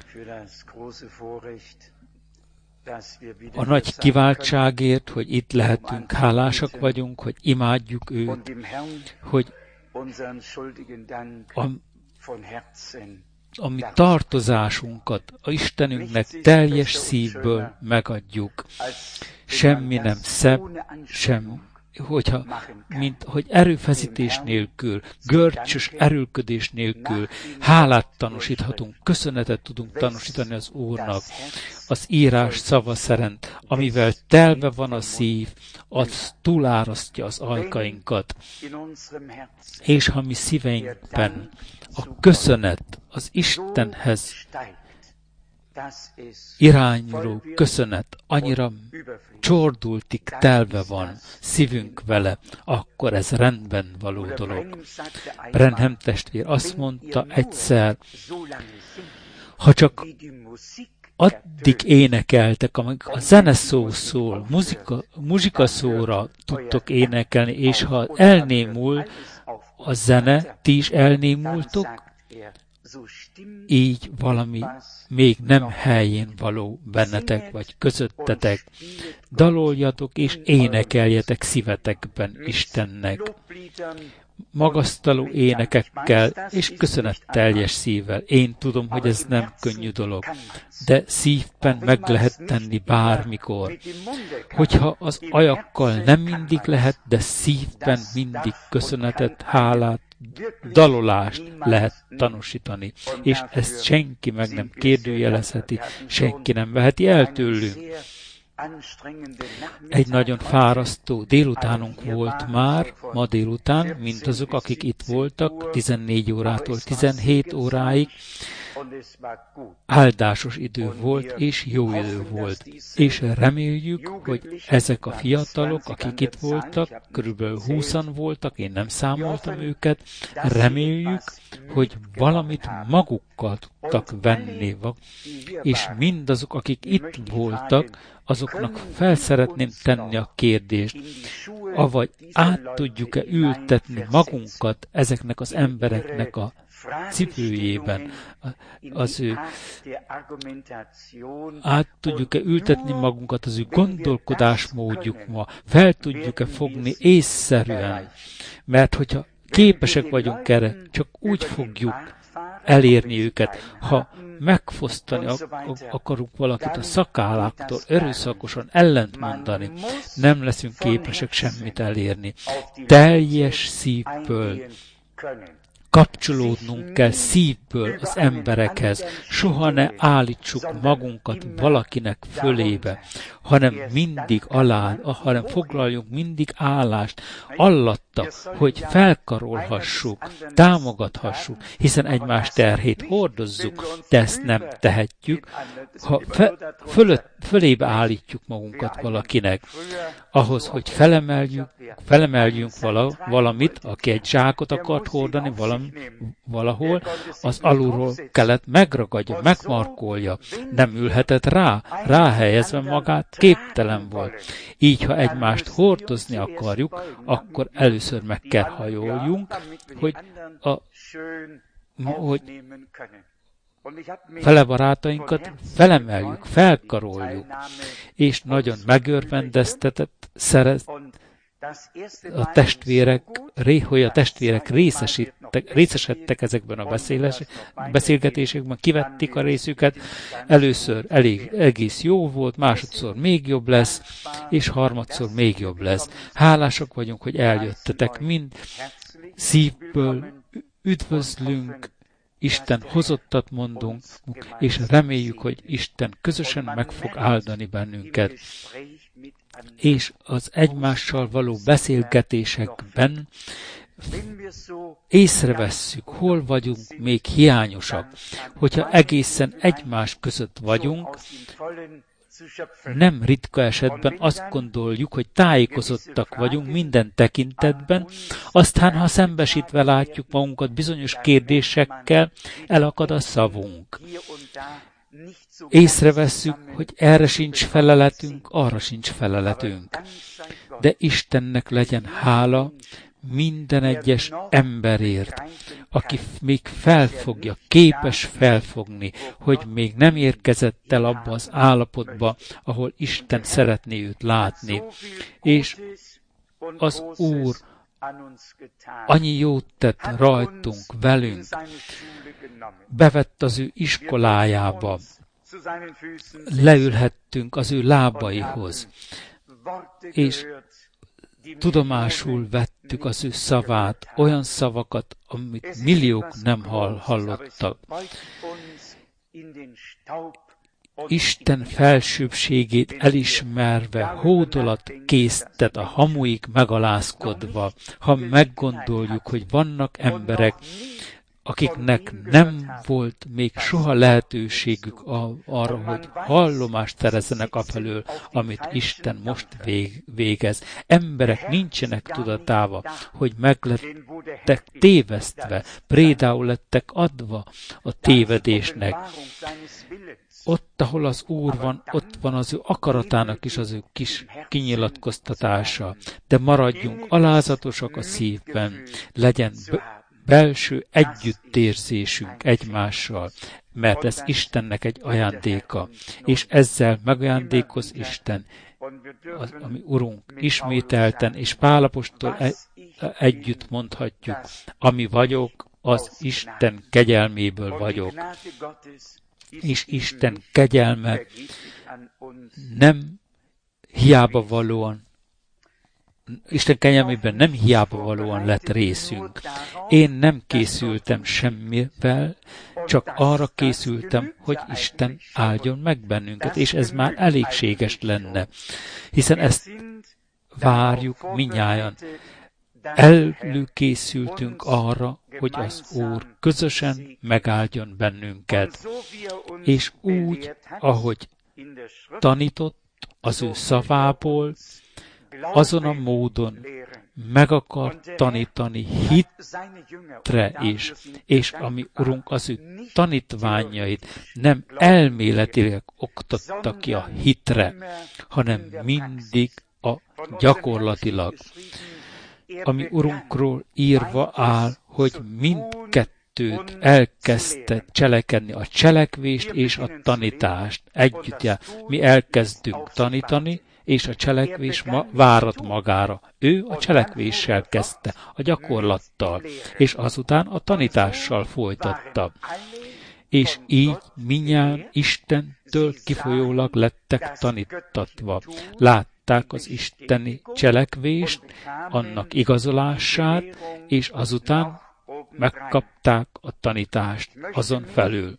a nagy kiváltságért, hogy itt lehetünk, hálásak vagyunk, hogy imádjuk őt, hogy a mi tartozásunkat a Istenünknek teljes szívből megadjuk. Semmi nem szebb, mint hogy erőfeszítés nélkül, görcsös erőlködés nélkül hálát tanúsíthatunk, köszönetet tudunk tanúsítani az Úrnak. Az írás szava szerint, amivel telve van a szív, az túlárasztja az ajkainkat. És ha mi szíveinkben a köszönet, az Istenhez irányuló köszönet annyira csordultig telve van szívünk vele, akkor ez rendben való dolog. Branham testvér azt mondta egyszer, ha csak addig énekeltek, amíg a zeneszó szól, muzsikaszóra tudtok énekelni, és ha elnémul a zene, ti is elnémultok, így valami még nem helyén való bennetek, vagy közöttetek. Daloljatok és énekeljetek szívetekben Istennek. Magasztaló énekekkel és köszönetteljes szívvel. Én tudom, hogy ez nem könnyű dolog, de szívben meg lehet tenni bármikor. Hogyha az ajakkal nem mindig lehet, de szívben mindig köszönetet, hálát, dalolást lehet tanúsítani, és ezt senki meg nem kérdőjelezheti, senki nem veheti el tőlünk. Egy nagyon fárasztó délutánunk volt már, ma délután, mint azok, akik itt voltak, 14 órától 17 óráig, áldásos idő volt, és jó idő volt. És reméljük, hogy ezek a fiatalok, akik itt voltak, körülbelül 20-an voltak, én nem számoltam őket, reméljük, hogy valamit magukkal tudtak venni, és mindazok, akik itt voltak, azoknak fel szeretném tenni a kérdést, avagy át tudjuk-e ültetni magunkat ezeknek az embereknek a cipőjében, át tudjuk-e ültetni magunkat az ő gondolkodásmódjukba, fel tudjuk-e fogni észszerűen, mert hogyha képesek vagyunk erre, csak úgy fogjuk elérni őket, ha megfosztani akarunk valakit a szakálláktól, erőszakosan ellentmondani, nem leszünk képesek semmit elérni. Teljes szívből kapcsolódnunk kell szívből az emberekhez. Soha ne állítsuk magunkat valakinek fölébe, hanem mindig hanem foglaljunk mindig állást alatta, hogy felkarolhassuk, támogathassuk, hiszen egymás terhét hordozzuk, de ezt nem tehetjük, ha fölébe állítjuk magunkat valakinek. Ahhoz, hogy felemeljünk valamit, aki egy zsákot akart hordani valahol, az alulról kellett megragadja, megmarkolja. Nem ülhetett ráhelyezve magát, képtelen volt. Így, ha egymást hordozni akarjuk, akkor először meg kell hajoljunk, hogy fele barátainkat felemeljük, felkaroljuk, és nagyon megörvendeztetett a testvérek, hogy a testvérek részesedtek ezekben a beszélgetésekben, kivették a részüket, először egész jó volt, másodszor még jobb lesz, és harmadszor még jobb lesz. Hálásak vagyunk, hogy eljöttetek, mind szívből üdvözlünk, Isten hozottat mondunk, és reméljük, hogy Isten közösen meg fog áldani bennünket. És az egymással való beszélgetésekben észrevesszük, hol vagyunk még hiányosak. Hogyha egészen egymás között vagyunk, nem ritka esetben azt gondoljuk, hogy tájékozottak vagyunk minden tekintetben, aztán, ha szembesítve látjuk magunkat bizonyos kérdésekkel, elakad a szavunk. Észrevesszük, hogy erre sincs feleletünk, arra sincs feleletünk. De Istennek legyen hála, minden egyes emberért, aki még felfogja, képes felfogni, hogy még nem érkezett el abba az állapotba, ahol Isten szeretné őt látni. És az Úr annyi jót tett rajtunk, velünk, bevett az ő iskolájába, leülhettünk az ő lábaihoz, és tudomásul vettük az ő szavát, olyan szavakat, amit milliók nem hallottak. Isten felsőbbségét elismerve, hódolat késztet a hamuig megalázkodva, ha meggondoljuk, hogy vannak emberek, akiknek nem volt még soha lehetőségük arra, hogy hallomást szerezzenek afelől, amit Isten most végez. Emberek nincsenek tudatába, hogy meglettek tévesztve, prédául lettek adva a tévedésnek. Ott, ahol az Úr van, ott van az ő akaratának is az ő kis kinyilatkoztatása. De maradjunk alázatosak a szívben, legyen belső együttérzésünk egymással, mert ez Istennek egy ajándéka, és ezzel megajándékoz Isten, a mi Urunk ismételten, és Pál apostol együtt mondhatjuk, ami vagyok, az Isten kegyelméből vagyok. És Isten kegyelme nem hiába valóan, Isten kegyelmében nem hiába valóan lett részünk. Én nem készültem semmivel, csak arra készültem, hogy Isten áldjon meg bennünket, és ez már elégséges lenne, hiszen ezt várjuk minnyájan. Előkészültünk arra, hogy az Úr közösen megáldjon bennünket, és úgy, ahogy tanított az ő szavából, azon a módon meg akar tanítani hitre is, és ami Urunk az ő tanítványait nem elméletileg oktatta ki a hitre, hanem mindig a gyakorlatilag. Ami Urunkról írva áll, hogy mindkettőt elkezdte cselekedni, a cselekvést és a tanítást együtt. Mi elkezdünk tanítani, és a cselekvés várat magára. Ő a cselekvéssel kezdte, a gyakorlattal, és azután a tanítással folytatta. És így mindnyájan Istentől kifolyólag lettek tanítatva. Látták az isteni cselekvést, annak igazolását, és azután megkapták a tanítást azon felül.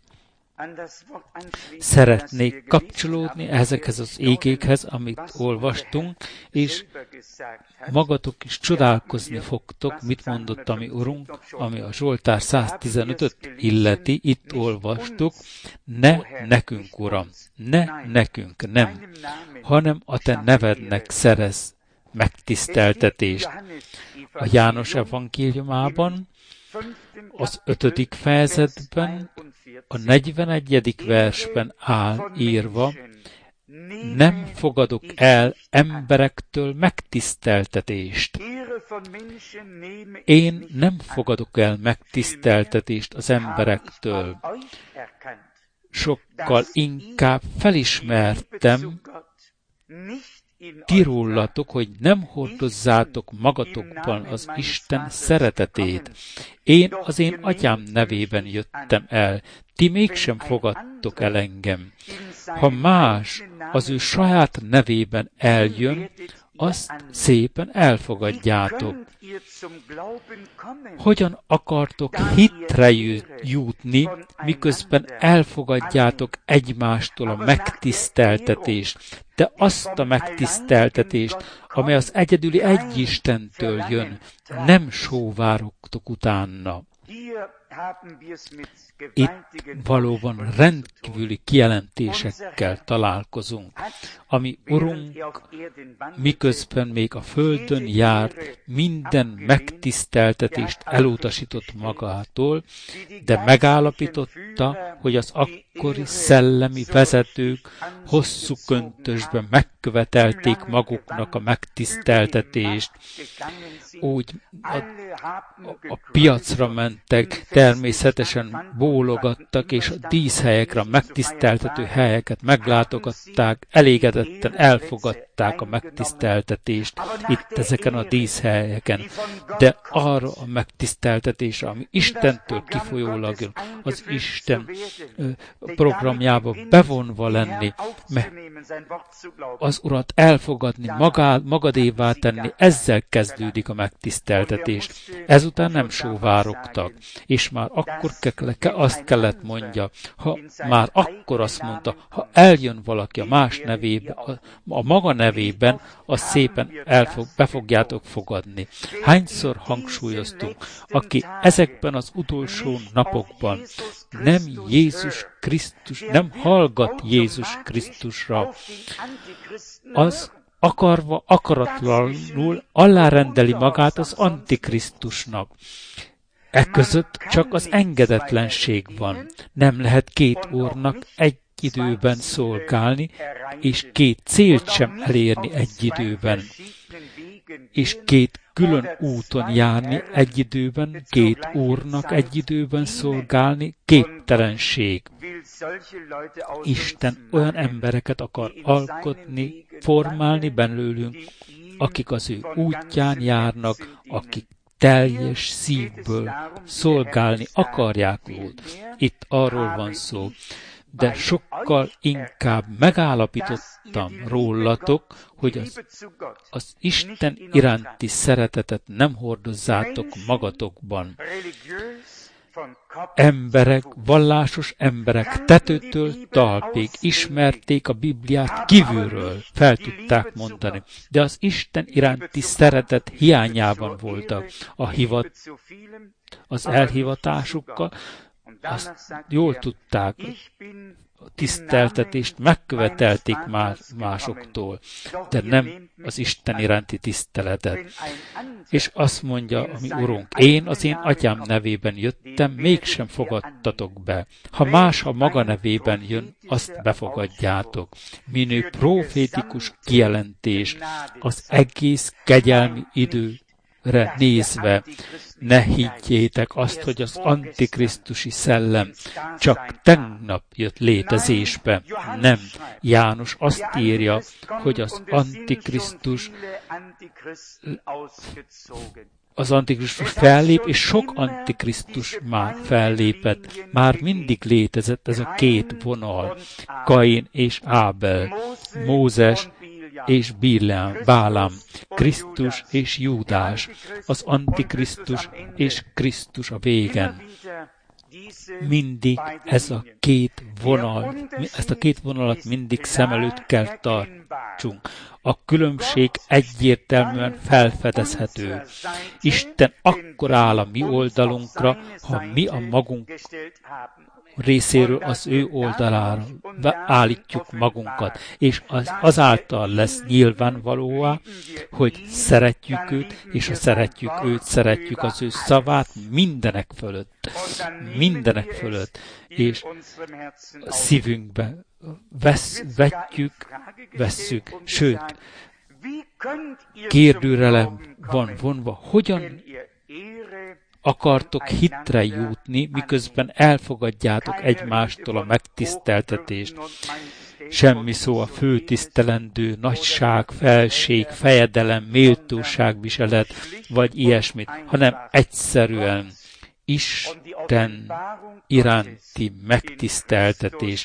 Szeretnék kapcsolódni ezekhez az igékhez, amit olvastunk, és magatok is csodálkozni fogtok, mit mondott a mi Urunk, ami a Zsoltár 115-öt illeti, itt olvastuk, ne nekünk, Uram, ne nekünk, nem, hanem a te nevednek szerez megtiszteltetést. A János evangéliumában, az 5. fejezetben, a 41. versben áll írva, nem fogadok el emberektől megtiszteltetést. Én nem fogadok el megtiszteltetést az emberektől. Sokkal inkább felismertem ti rólatok, hogy nem hordozzátok magatokban az Isten szeretetét. Én az én atyám nevében jöttem el, ti mégsem fogadtok el engem. Ha más az ő saját nevében eljön, azt szépen elfogadjátok. Hogyan akartok hitre jutni, miközben elfogadjátok egymástól a megtiszteltetést, de azt a megtiszteltetést, amely az egyedüli egy Istentől jön, nem sóvárogtok utána. Itt valóban rendkívüli kijelentésekkel találkozunk. Ami Urunk, miközben még a földön járt, minden megtiszteltetést elutasított magától, de megállapította, hogy az akkori szellemi vezetők hosszú köntösben megkövetelték maguknak a megtiszteltetést. Úgy a piacra mentek, természetesen bólogattak, és a díszhelyekre, a megtiszteltető helyeket meglátogatták, elégedetten elfogadták a megtiszteltetést itt ezeken a díszhelyeken. De arra a megtiszteltetésre, ami Istentől kifolyólag jön, az Isten programjába bevonva lenni, az Urat elfogadni, magadévá tenni, ezzel kezdődik a megtiszteltetés. Ezután nem sóvárogtak, és már akkor azt kellett mondja, ha már akkor azt mondta, ha eljön valaki a más nevében, a maga nevében, azt szépen be fogjátok fogadni. Hányszor hangsúlyoztunk, aki ezekben az utolsó napokban nem Jézus Krisztus, nem hallgat Jézus Krisztusra, az akarva, akaratlanul alárendeli magát az Antikrisztusnak. Ekközött csak az engedetlenség van. Nem lehet két úrnak egy időben szolgálni, és két célt sem elérni egy időben, és két külön úton járni egy időben, két úrnak egy időben szolgálni, képtelenség. Isten olyan embereket akar alkotni, formálni belőlünk, akik az ő útján járnak, akik teljes szívből szolgálni akarják őt. Itt arról van szó. De sokkal inkább megállapítottam rólatok, hogy az Isten iránti szeretetet nem hordozzátok magatokban. Emberek, vallásos emberek tetőtől talpig ismerték a Bibliát kívülről, fel tudták mondani, de az Isten iránti szeretet hiányában voltak az elhivatásukkal, azt jól tudták, a tiszteltetést megkövetelték másoktól, de nem az Isten iránti tiszteletet. És azt mondja a mi Urunk, én az én atyám nevében jöttem, mégsem fogadtatok be. Ha más a maga nevében jön, azt befogadjátok. Minő profétikus kijelentés az egész kegyelmi időre nézve. Ne higgyétek azt, hogy az antikrisztusi szellem csak tegnap jött létezésbe. Nem. János azt írja, hogy az antikrisztus fellép, és sok antikrisztus már fellépett. Már mindig létezett ez a két vonal, Kain és Ábel, Mózes és Bálám, Krisztus és Júdás, az Antikrisztus és Krisztus a végen. Mindig ezt a két vonalat mindig szem előtt kell tartsunk. A különbség egyértelműen felfedezhető. Isten akkor áll a mi oldalunkra, ha mi a magunk részéről az ő oldalára állítjuk magunkat, és azáltal lesz nyilvánvalóvá, hogy szeretjük őt, és ha szeretjük őt, szeretjük az ő szavát mindenek fölött, és szívünkbe vesszük, sőt, kérdőrelem van vonva, hogyan akartok hitre jutni, miközben elfogadjátok egymástól a megtiszteltetést. Semmi szó a főtisztelendő, nagyság, felség, fejedelem, méltóságviselet, vagy ilyesmit, hanem egyszerűen Isten iránti megtiszteltetés.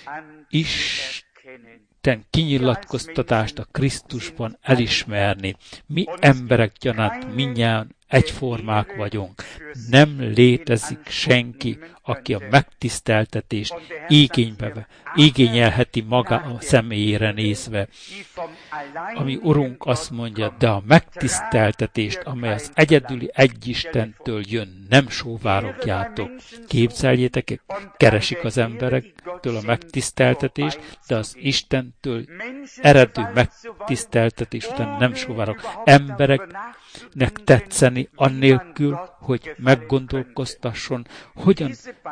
Isten kinyilatkoztatást a Krisztusban elismerni. Mi emberek gyanánt mindnyájan egyformák vagyunk. Nem létezik senki, aki a megtiszteltetést igényelheti maga a személyére nézve. Ami Urunk azt mondja, de a megtiszteltetést, amely az egyedüli egyistentől jön, nem sóvárogjátok. Képzeljétek, keresik az emberektől a megtiszteltetést, de az Istentől eredő megtiszteltetés után nem sóvárog. Embereknek tetszeni annélkül, hogy meggondolkoztasson, hogyan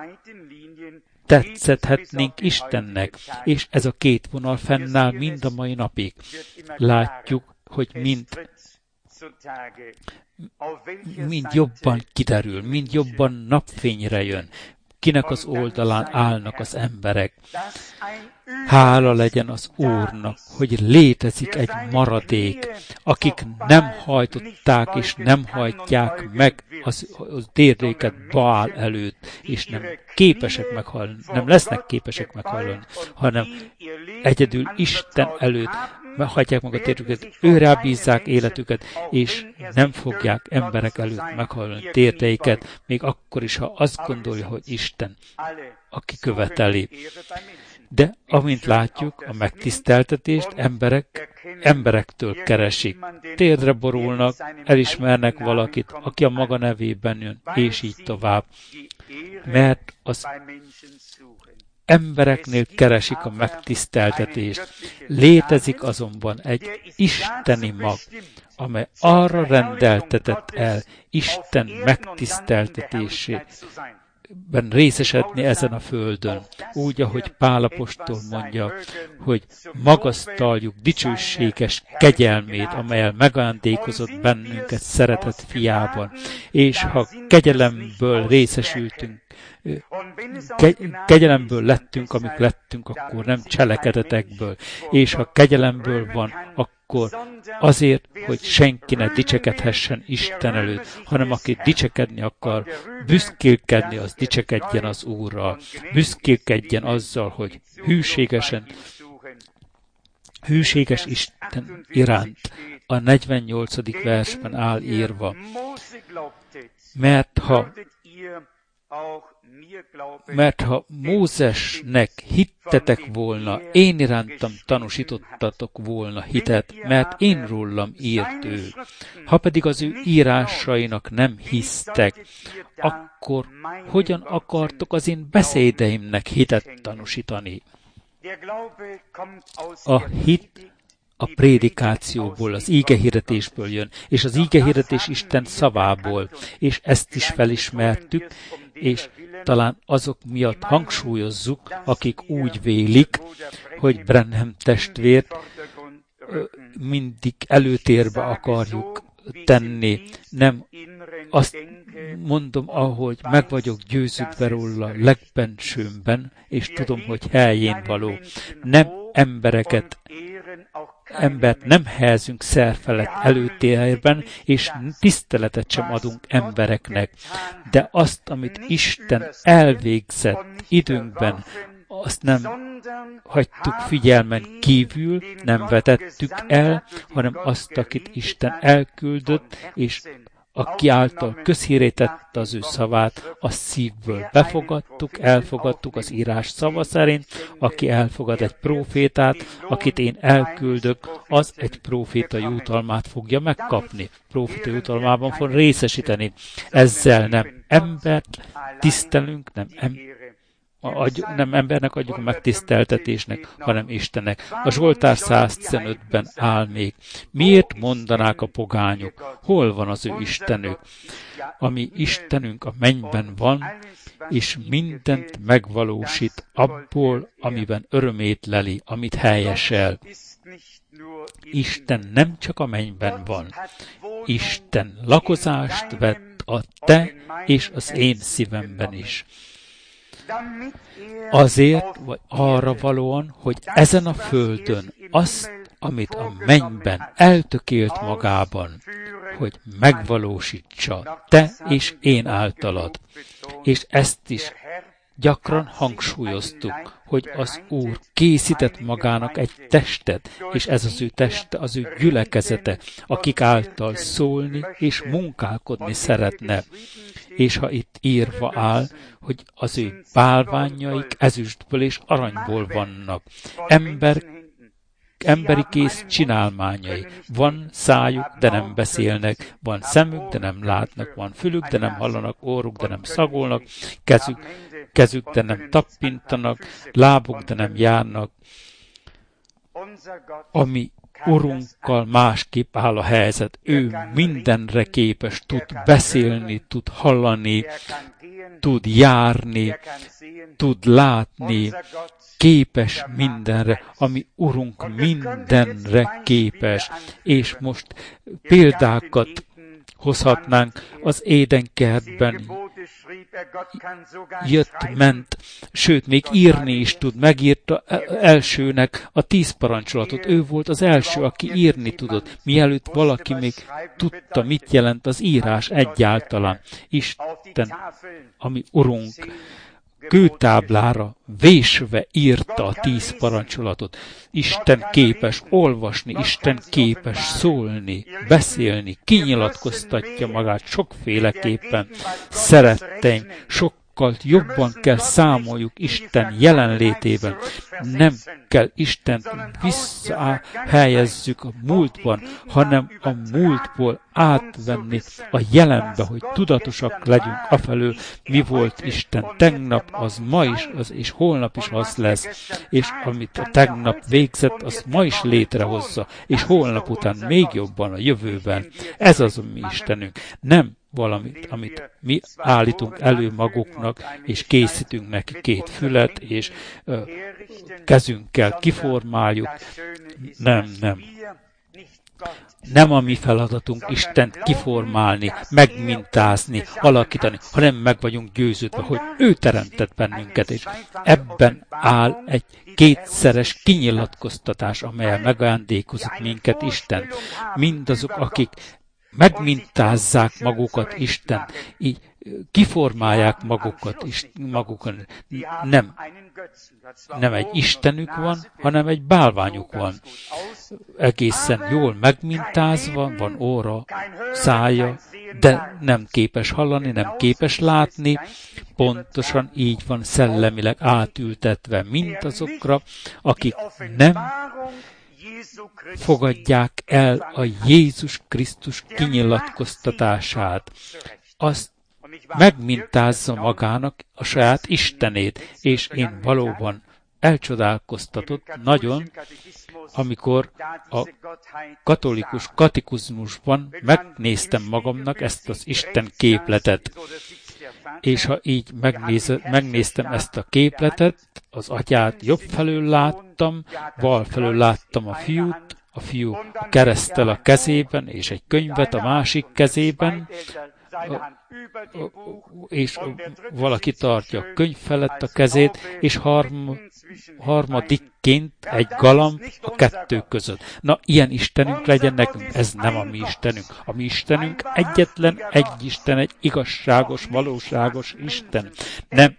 tetszhetnénk Istennek, és ez a két vonal fennáll mind a mai napig. Látjuk, hogy mind jobban kiderül, mind jobban napfényre jön. Kinek az oldalán állnak az emberek. Hála legyen az Úrnak, hogy létezik egy maradék, akik nem hajtották és nem hajtják meg az térdéket Baál előtt, és nem képesek meghalni, nem lesznek képesek meghalni, hanem egyedül Isten előtt hagyják meg a térdüket, őrá bízzák életüket, és nem fogják emberek előtt meghalni térdeiket, még akkor is, ha azt gondolja, hogy Isten, aki követeli. De, amint látjuk, a megtiszteltetést emberektől keresik. Térdre borulnak, elismernek valakit, aki a maga nevében jön, és így tovább. Mert az embereknél keresik a megtiszteltetést. Létezik azonban egy isteni mag, amely arra rendeltetett el Isten megtiszteltetésében részesedni ezen a földön. Úgy, ahogy Pál apostol mondja, hogy magasztaljuk dicsőséges kegyelmét, amelyel megajándékozott bennünket szeretett fiában. És ha kegyelemből részesültünk, kegyelemből lettünk, amik lettünk, akkor nem cselekedetekből. És ha kegyelemből van, akkor azért, hogy senki ne dicsekedhessen Isten előtt, hanem aki dicsekedni akar, büszkélkedni, az dicsekedjen az Úrral. Büszkélkedjen azzal, hogy hűséges Isten iránt. A 48. versben áll írva. Mert ha Mózesnek hittetek volna, én irántam tanúsítottatok volna hitet, mert én rólam írt ő. Ha pedig az ő írásainak nem hisztek, akkor hogyan akartok az én beszédeimnek hitet tanúsítani? A hit a prédikációból, az ígehirdetésből jön, és az ígehirdetés Isten szavából, és ezt is felismertük, és talán azok miatt hangsúlyozzuk, akik úgy vélik, hogy Branham testvért mindig előtérbe akarjuk tenni. Nem azt mondom, ahogy meg vagyok győződve róla legbensőmben, és tudom, hogy helyén való. Nem embert nem helyezünk szerfelett előtérben, és tiszteletet sem adunk embereknek. De azt, amit Isten elvégzett időnkben, azt nem hagytuk figyelmen kívül, nem vetettük el, hanem azt, akit Isten elküldött, és aki által közhírré tette az ő szavát, a szívből befogadtuk, elfogadtuk az írás szava szerint, aki elfogad egy prófétát, akit én elküldök, az egy próféta jutalmát fogja megkapni. Próféta jutalmában fog részesíteni. Ezzel nem embert tisztelünk, nem embernek adjuk a megtiszteltetésnek, hanem Istennek. A Zsoltár 115-ben áll még. Miért mondanák a pogányok? Hol van az ő Istenük? Ami Istenünk a mennyben van, és mindent megvalósít abból, amiben örömét leli, amit helyesel. Isten nem csak a mennyben van. Isten lakozást vett a te és az én szívemben is. Azért, vagy arra valóan, hogy ezen a földön azt, amit a mennyben eltökélt magában, hogy megvalósítsa te és én általad. És ezt is Gyakran hangsúlyoztuk, hogy az Úr készített magának egy testet, és ez az ő teste, az ő gyülekezete, akik által szólni és munkálkodni szeretne. És ha itt írva áll, hogy az ő bálványaik ezüstből és aranyból vannak, emberi kéz csinálmányai. Van szájuk, de nem beszélnek, van szemük, de nem látnak, van fülük, de nem hallanak, orruk, de nem szagolnak, kezük, de nem tappintanak, lábuk, de nem járnak. Ami Urunkkal másképp áll a helyzet. Ő mindenre képes, tud beszélni, tud hallani, tud járni, tud látni, képes mindenre, ami Urunk mindenre képes. És most példákat hozhatnánk az Édenkertben. Ment, sőt, még írni is tud. Megírta elsőnek a 10 parancsolatot. Ő volt az első, aki írni tudott, mielőtt valaki még tudta, mit jelent az írás egyáltalán. Isten, ami Urunk, kőtáblára vésve írta a 10 parancsolatot. Isten képes olvasni, Isten képes szólni, beszélni, kinyilatkoztatja magát sokféleképpen. Szeretteim, sokkal jobban kell számoljuk Isten jelenlétében. Nem kell Istent visszahelyezzük a múltban, hanem a múltból átvenni a jelenbe, hogy tudatosak legyünk afelől, mi volt Isten tegnap, az ma is, az és holnap is az lesz, és amit a tegnap végzett, az ma is létrehozza, és holnap után még jobban a jövőben. Ez az a mi Istenünk. Nem valamit, amit mi állítunk elő maguknak, és készítünk neki 2 fület, és kezünkkel kiformáljuk. Nem. Nem a mi feladatunk Istent kiformálni, megmintázni, alakítani, hanem meg vagyunk győződve, hogy ő teremtett bennünket, és ebben áll egy 2-szeres kinyilatkoztatás, amellyel megajándékozik minket Isten. Mindazok, akik megmintázzák magukat Isten, így kiformálják magukon. Nem egy Istenük van, hanem egy bálványuk van. Egészen jól megmintázva, van óra, szája, de nem képes hallani, nem képes látni. Pontosan így van szellemileg átültetve mindazokra, akik nem fogadják el a Jézus Krisztus kinyilatkoztatását. Azt megmintázza magának a saját Istenét, és én valóban elcsodálkoztatott nagyon, amikor a katolikus katekizmusban megnéztem magamnak ezt az Isten képletet. És ha így megnéztem ezt a képletet, az atyát jobb felől láttam, bal felől láttam a fiú a kereszttel a kezében, és egy könyvet a másik kezében, és valaki tartja a könyv felett a kezét, és harmadikként egy galamb a 2 között. Na, ilyen Istenünk legyen nekünk, ez nem a mi Istenünk. A mi Istenünk egyetlen egy Isten, egy igazságos, valóságos Isten. Nem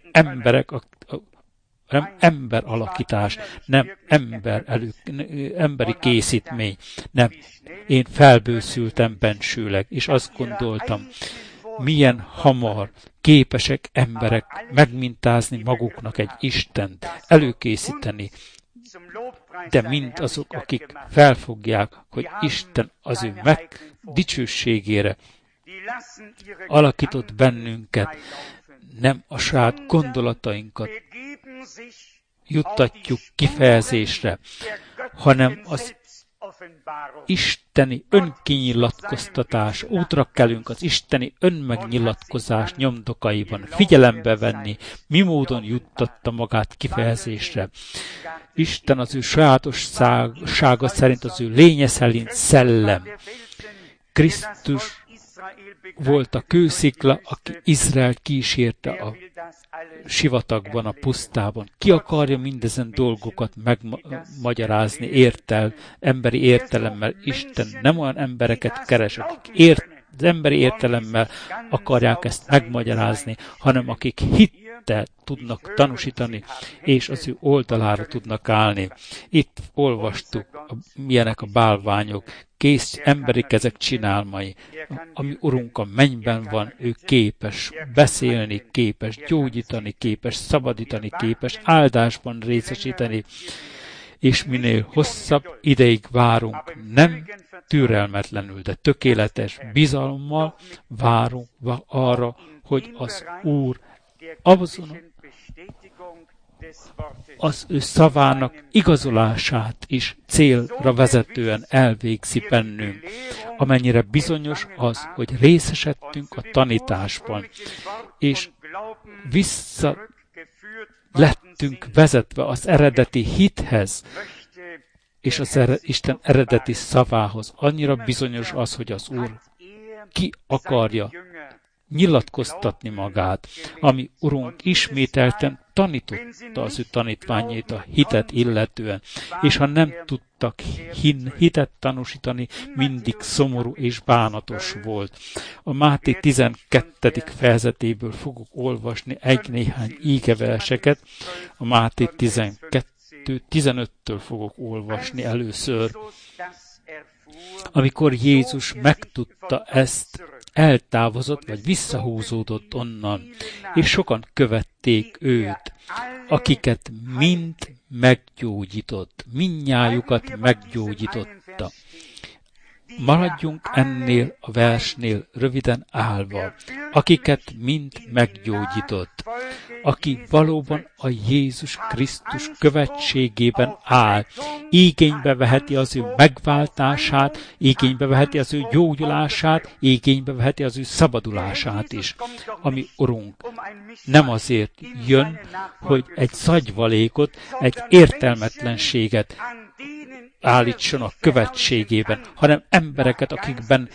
ember alakítás, nem emberi készítmény. Nem, én felbőszültem bensőleg, és azt gondoltam, milyen hamar képesek emberek megmintázni maguknak egy Istent, előkészíteni, de mind azok, akik felfogják, hogy Isten az ő dicsőségére alakított bennünket, nem a saját gondolatainkat juttatjuk kifejezésre, hanem az isteni önkinyilatkoztatás, útra kelünk az isteni önmegnyilatkozás nyomdokaiban, figyelembe venni, mi módon juttatta magát kifejezésre. Isten az ő sajátossága szerint, az ő lénye szerint szellem. Krisztus volt a kőszikla, aki Izraelt kísérte a sivatagban, a pusztában. Ki akarja mindezen dolgokat megmagyarázni emberi értelemmel? Isten nem olyan embereket keres, akik az emberi értelemmel akarják ezt megmagyarázni, hanem akik hittel tudnak tanúsítani, és az ő oldalára tudnak állni. Itt olvastuk, milyenek a bálványok, kész emberi kezek csinálmai. Ami Urunk a mennyben van, ő képes beszélni, képes gyógyítani, képes szabadítani, képes áldásban részesíteni, és minél hosszabb ideig várunk, nem türelmetlenül, de tökéletes bizalommal várunk arra, hogy az Úr az ő szavának igazolását is célra vezetően elvégzi bennünk, amennyire bizonyos az, hogy részesedtünk a tanításban, és vissza lettünk vezetve az eredeti hithez, és az Isten eredeti szavához. Annyira bizonyos az, hogy az Úr ki akarja nyilatkoztatni magát, ami Urunk ismételten tanította az ő tanítványait a hitet illetően, és ha nem tudtak hitet tanúsítani, mindig szomorú és bánatos volt. A Máté 12. fejezetéből fogok olvasni néhány ígeverseket, a Máté 12-15-től fogok olvasni először. Amikor Jézus megtudta ezt, eltávozott, vagy visszahúzódott onnan, és sokan követték őt, akiket mind meggyógyított, mindnyájukat meggyógyította. Maradjunk ennél a versnél röviden állva, akiket mind meggyógyított, aki valóban a Jézus Krisztus követségében áll, igénybe veheti az ő megváltását, igénybe veheti az ő gyógyulását, igénybe veheti az ő szabadulását is, ami Urunk nem azért jön, hogy egy szagyvalékot, egy értelmetlenséget állítson a követségében, hanem embereket, akikben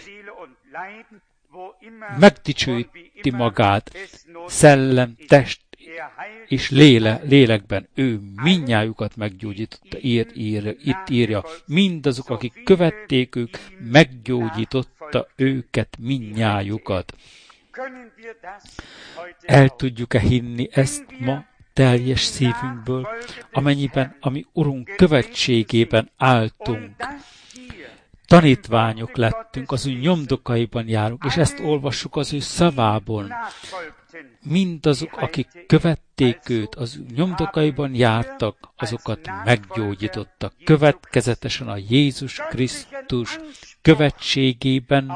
megdicsőíti magát, szellem, test és lélekben. Ő mindnyájukat meggyógyította, itt írja. Mindazok, akik követték ők, meggyógyította őket mindnyájukat. El tudjuk-e hinni ezt ma teljes szívünkből, amennyiben a mi Urunk követségében álltunk, tanítványok lettünk, az ő nyomdokaiban járunk, és ezt olvassuk az ő szavában. Mindazok, akik követték őt, az ő nyomdokaiban jártak, azokat meggyógyítottak. Következetesen a Jézus Krisztus követségében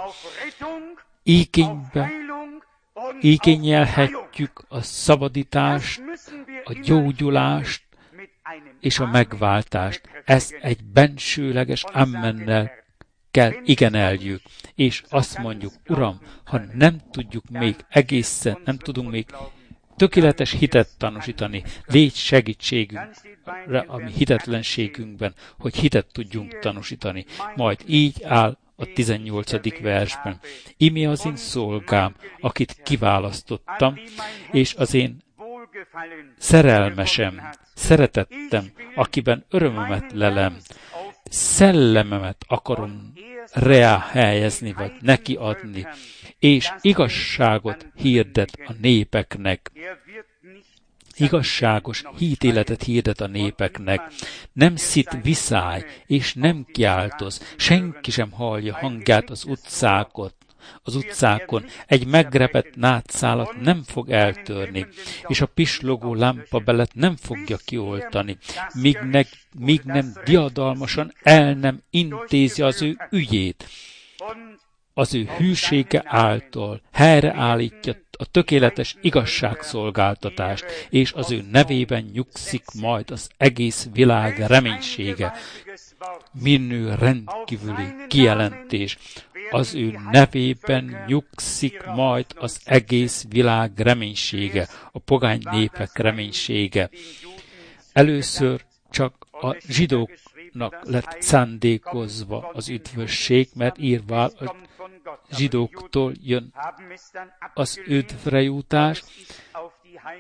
igényelhetjük a szabadítást, a gyógyulást és a megváltást. Ez egy bensőleges ammennel kell igeneljük, és azt mondjuk, Uram, ha nem tudjuk még egészen, nem tudunk még tökéletes hitet tanúsítani, légy segítségünkre a mi hitetlenségünkben, hogy hitet tudjunk tanúsítani. Majd így áll a 18. versben. Imi az én szolgám, akit kiválasztottam, és az én szerelmesem, szeretettem, akiben örömömet lelem, szellememet akarom reá helyezni, vagy neki adni, és igazságot hirdet a népeknek. Igazságos hítéletet hirdet a népeknek. Nem szit viszály, és nem kiáltoz. Senki sem hallja hangját az utcákon. Egy megrepett nátszálat nem fog eltörni, és a pislogó lámpabelet nem fogja kioltani, míg nem diadalmasan el nem intézi az ő ügyét. Az ő hűsége által helyreállítja a tökéletes igazságszolgáltatást, és az ő nevében nyugszik majd az egész világ reménysége. Minő rendkívüli kijelentés. Az ő nevében nyugszik majd az egész világ reménysége, a pogány népek reménysége. Először csak a zsidóknak lett szándékozva az üdvösség, mert írva a zsidóktól jön az üdvrejutás.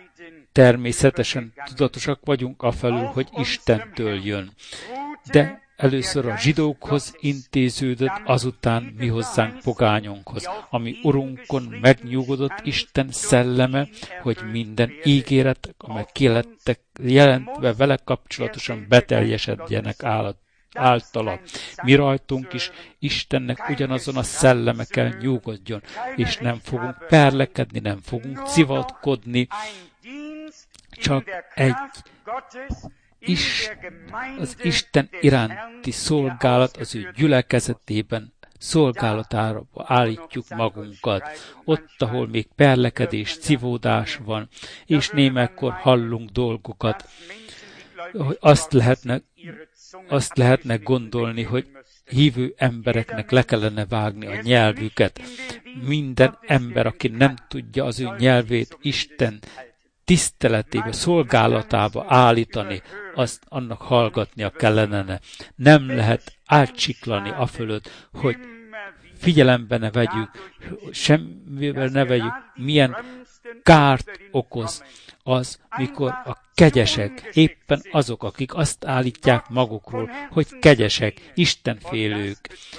Természetesen tudatosak vagyunk afelől, hogy Istentől jön. De először a zsidókhoz intéződött, azután mi hozzánk pogányunkhoz. Ami Urunkon megnyugodott Isten szelleme, hogy minden ígéret, amely ki lettek jelentve vele kapcsolatosan beteljesedjenek általa. Mi rajtunk is Istennek ugyanazon a szelleme kell nyugodjon, és nem fogunk perlekedni, nem fogunk civatkodni, csak az Isten iránti szolgálat az ő gyülekezetében szolgálatára állítjuk magunkat. Ott, ahol még perlekedés, civódás van, és némelykor hallunk dolgokat, hogy azt lehetne gondolni, hogy hívő embereknek le kellene vágni a nyelvüket. Minden ember, aki nem tudja az ő nyelvét Isten tiszteletébe, szolgálatába állítani, azt annak hallgatnia kellene. Nem lehet átsiklani afölött, hogy figyelembe ne vegyük, semmivel ne vegyük, milyen kárt okoz az, mikor a kegyesek, éppen azok, akik azt állítják magukról, hogy kegyesek, istenfélők,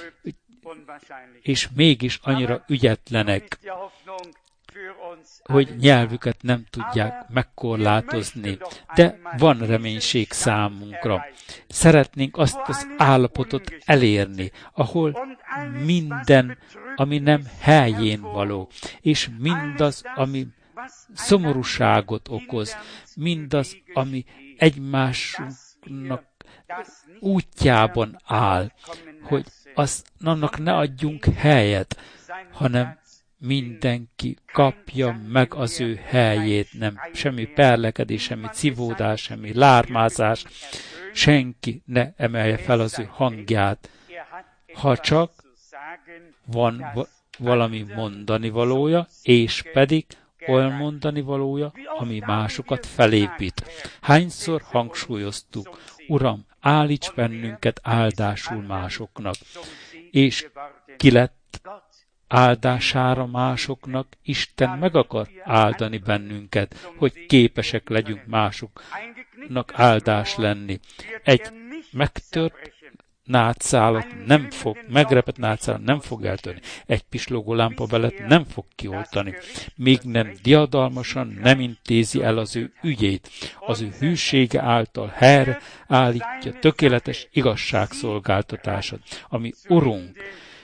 és mégis annyira ügyetlenek, hogy nyelvüket nem tudják megkorlátozni, de van reménység számunkra. Szeretnénk azt az állapotot elérni, ahol minden, ami nem helyén való, és mindaz, ami szomorúságot okoz, mindaz, ami egymásnak útjában áll, hogy annak ne adjunk helyet, hanem mindenki kapja meg az ő helyét, nem semmi perlekedés, semmi civódás, semmi lármázás, senki ne emelje fel az ő hangját, ha csak van valami mondani valója, és pedig olyan mondani valója, ami másokat felépít. Hányszor hangsúlyoztuk, Uram, állíts bennünket áldásul másoknak, és ki lett áldására másoknak, Isten meg akar áldani bennünket, hogy képesek legyünk másoknak áldás lenni. Egy megtört nátszálat nem fog, megrepett nátszálat nem fog eltörni. Egy pislogó lámpa belet nem fog kioltani. Még nem diadalmasan nem intézi el az ő ügyét. Az ő hűsége által helyre állítja tökéletes igazságszolgáltatását, ami Urunk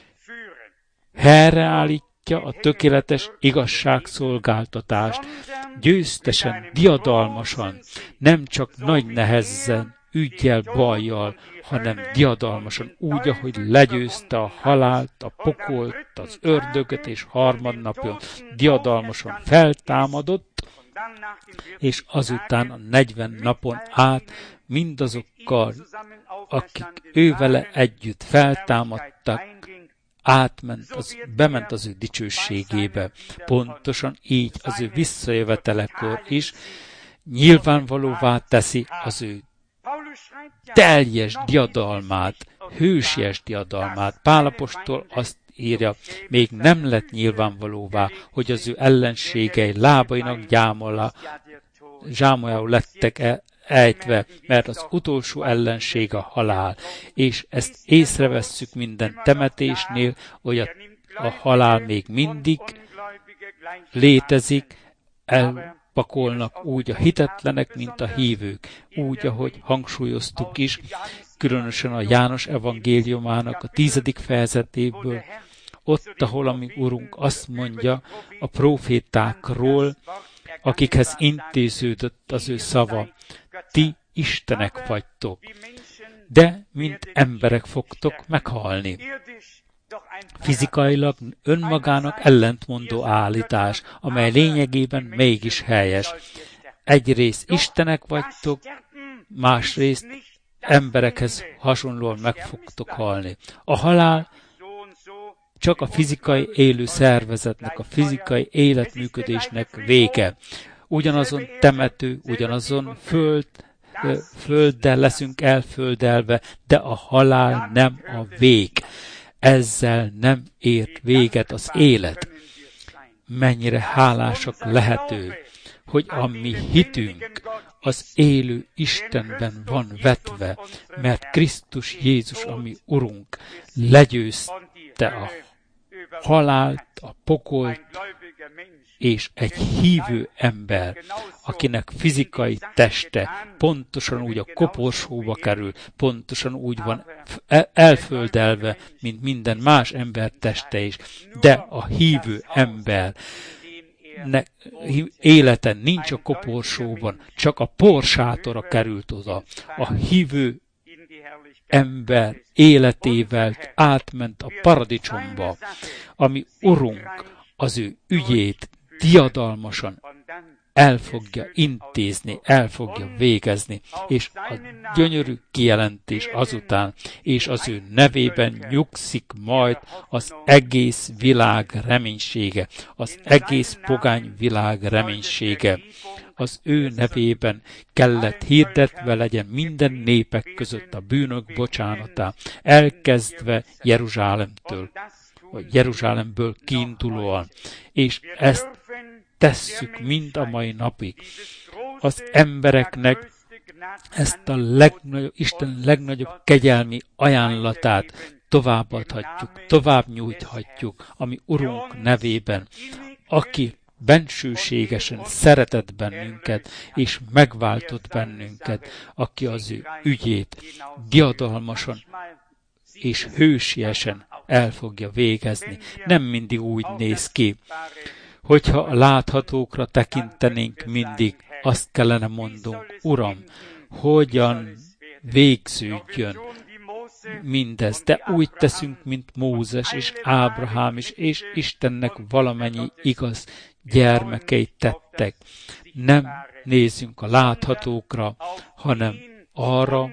helyreállítja a tökéletes igazságszolgáltatást, győztesen, diadalmasan, nem csak nagy nehezen, üggyel, bajjal, hanem diadalmasan, úgy, ahogy legyőzte a halált, a pokolt, az ördögöt, és harmadnapon diadalmasan feltámadott, és azután a 40 napon át mindazokkal, akik ővele együtt feltámadtak, bement az ő dicsőségébe. Pontosan így az ő visszajövetelekor is nyilvánvalóvá teszi az ő teljes diadalmát, hősies diadalmát. Pál apostol azt írja, még nem lett nyilvánvalóvá, hogy az ő ellenségei lábainak zsámoljául lettek ejtve, mert az utolsó ellenség a halál. És ezt észrevesszük minden temetésnél, hogy a halál még mindig létezik, elpakolnak úgy a hitetlenek, mint a hívők. Úgy, ahogy hangsúlyoztuk is, különösen a János evangéliumának a 10. fejezetéből, ott, ahol a mi Urunk azt mondja a prófétákról, akikhez intéződött az ő szava, ti istenek vagytok, de mint emberek fogtok meghalni. Fizikailag önmagának ellentmondó állítás, amely lényegében mégis helyes. Egyrészt istenek vagytok, másrészt emberekhez hasonlóan meg fogtok halni. A halál csak a fizikai élő szervezetnek, a fizikai életműködésnek vége. Ugyanazon temető, ugyanazon földdel leszünk elföldelve, de a halál nem a vég. Ezzel nem ért véget az élet. Mennyire hálásak lehetünk, hogy a mi hitünk az élő Istenben van vetve, mert Krisztus Jézus, ami Urunk, legyőzte a halált, a pokolt, és egy hívő ember, akinek fizikai teste pontosan úgy a koporsóba kerül, pontosan úgy van elföldelve, mint minden más ember teste is, de a hívő ember élete nincs a koporsóban, csak a porsátora került oda. A hívő ember életével átment a paradicsomba, ami Urunk az ő ügyét diadalmasan el fogja intézni, el fogja végezni, és a gyönyörű kijelentés azután, és az ő nevében nyugszik majd az egész világ reménysége, az egész pogány világ reménysége. Az ő nevében kellett hirdetve legyen minden népek között a bűnök bocsánatá, elkezdve Jeruzsálemtől, vagy Jeruzsálemből kiindulóan, és ezt tesszük mind a mai napig. Az embereknek ezt a Isten legnagyobb kegyelmi ajánlatát továbbadhatjuk, tovább nyújthatjuk, ami Urunk nevében, aki bensőségesen szeretett bennünket, és megváltott bennünket, aki az ő ügyét diadalmasan és hősiesen el fogja végezni. Nem mindig úgy néz ki. Hogyha a láthatókra tekintenénk mindig, azt kellene mondunk, Uram, hogyan végződjön mindez, de úgy teszünk, mint Mózes és Ábrahám is, és Istennek valamennyi igaz gyermekei tettek. Nem nézzünk a láthatókra, hanem arra,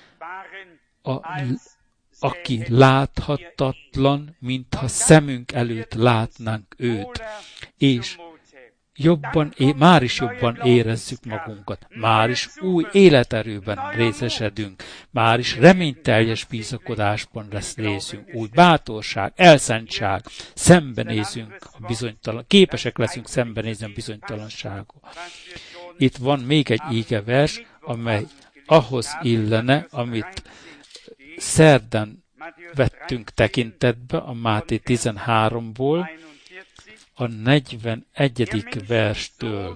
aki láthatatlan, mintha szemünk előtt látnánk őt, és már is jobban érezzük magunkat, már is új életerőben részesedünk, már is reményteljes bizakodásban lesz részünk, új bátorság, elszántság, szembenézünk a bizonytalan, képesek leszünk szembenézni a bizonytalanságot. Itt van még egy ígevers, amely ahhoz illene, amit szerdán vettünk tekintetbe a Máté 13-ból, a 41. verstől.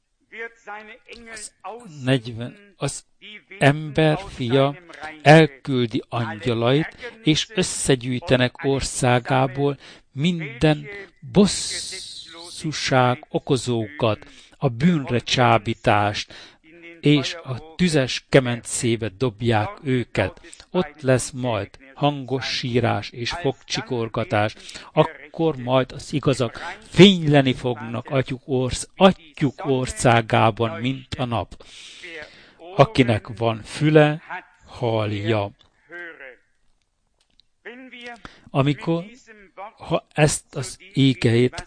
Az ember fia elküldi angyalait, és összegyűjtenek országából minden bosszúság okozókat, a bűnre csábítást, és a tüzes kemencébe dobják őket. Ott lesz majd hangos sírás és fogcsikorgatás, akkor majd az igazak fényleni fognak atyjuk országában, mint a nap. Akinek van füle, hallja. Ha ezt az ígét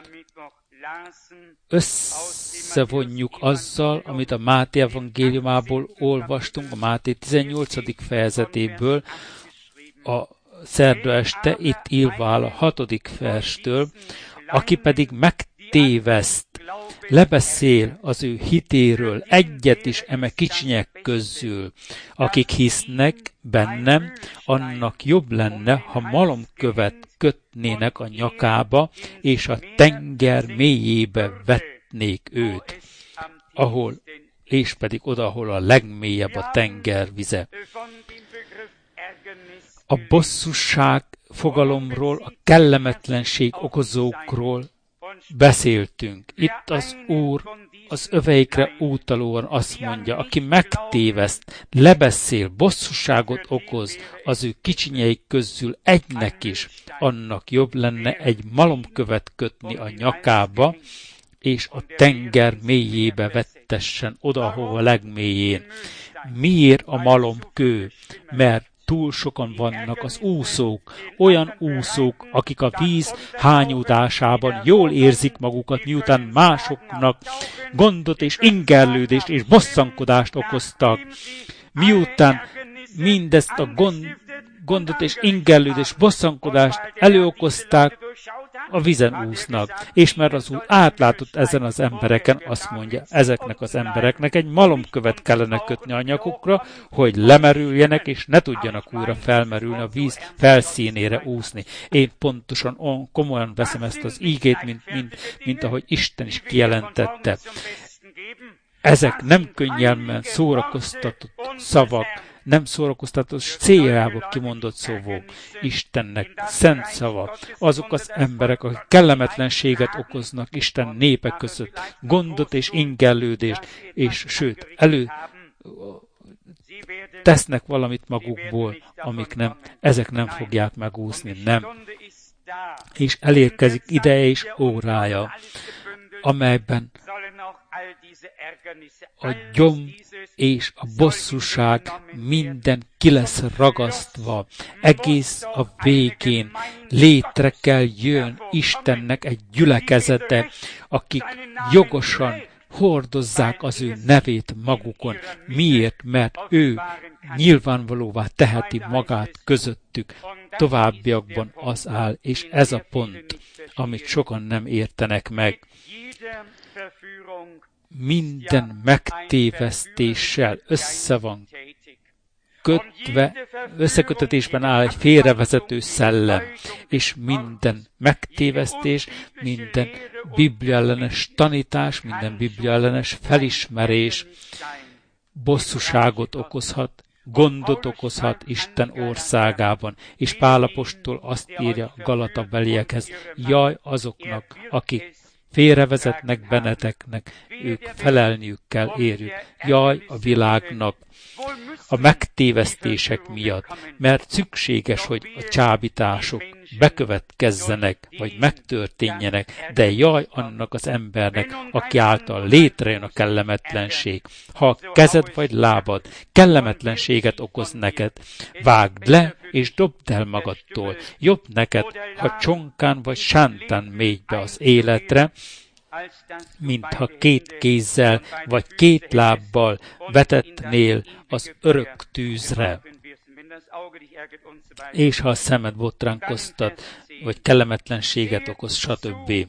összevonjuk azzal, amit a Máté evangéliumából olvastunk, a Máté 18. fejezetéből, a szerda este, itt írva áll a 6. verstől, aki pedig megtéveszt, lebeszél az ő hitéről egyet is eme kicsinyek közül, akik hisznek bennem, annak jobb lenne, ha malomkövet kötnének a nyakába, és a tenger mélyébe vetnék őt, és pedig oda, ahol a legmélyebb a tenger vize. A bosszúság fogalomról, a kellemetlenség okozókról beszéltünk. Itt az Úr az öveikre utalóan azt mondja, aki megtéveszt, lebeszél, bosszúságot okoz az ő kicsinyeik közül egynek is, annak jobb lenne egy malomkövet kötni a nyakába, és a tenger mélyébe vettessen oda, ahova legmélyén. Miért a malomkő? Mert túl sokan vannak az úszók, olyan úszók, akik a víz hányódásában jól érzik magukat, miután másoknak gondot és ingerlődést és bosszankodást okoztak. Miután mindezt a gondot és ingerlődést, bosszankodást előokozták, a vízen úsznak. És mert az Úr átlátott ezen az embereken, azt mondja, ezeknek az embereknek egy malomkövet kellene kötni a nyakukra, hogy lemerüljenek, és ne tudjanak újra felmerülni a víz felszínére úszni. Én pontosan komolyan veszem ezt az ígét, mint ahogy Isten is kijelentette. Ezek nem könnyelmen szórakoztatott szavak, nem szórakoztató céljából kimondott szavak, Istennek szent szava. Azok az emberek, akik kellemetlenséget okoznak Isten népe között, gondot és ingellődést, és sőt, tesznek valamit magukból, ezek nem fogják megúszni, nem. És elérkezik ideje és órája, amelyben a gyom és a bosszúság minden ki lesz ragasztva. Egész a végén létre kell jön Istennek egy gyülekezete, akik jogosan hordozzák az ő nevét magukon. Miért? Mert ő nyilvánvalóvá teheti magát közöttük. Továbbiakban az áll, és ez a pont, amit sokan nem értenek meg. Minden megtévesztéssel össze van kötve, összekötetésben áll egy félrevezető szellem, és minden megtévesztés, minden bibliaellenes tanítás, minden bibliaellenes felismerés bosszúságot okozhat, gondot okozhat Isten országában. És Pál apostol azt írja Galatabeliekhez, jaj azoknak, akik félrevezetnek benneteknek, ők felelniük kell érjük. Jaj a világnak, a megtévesztések miatt, mert szükséges, hogy a csábítások bekövetkezzenek, vagy megtörténjenek, de jaj annak az embernek, aki által létrejön a kellemetlenség. Ha a kezed vagy lábad kellemetlenséget okoz neked, vágd le, és dobd el magadtól. Jobb neked, ha csonkán vagy sántán mégy be az életre, mintha 2 kézzel vagy 2 lábbal vetetnél az örök tűzre. És ha a szemed botránkoztat, vagy kellemetlenséget okoz, stb.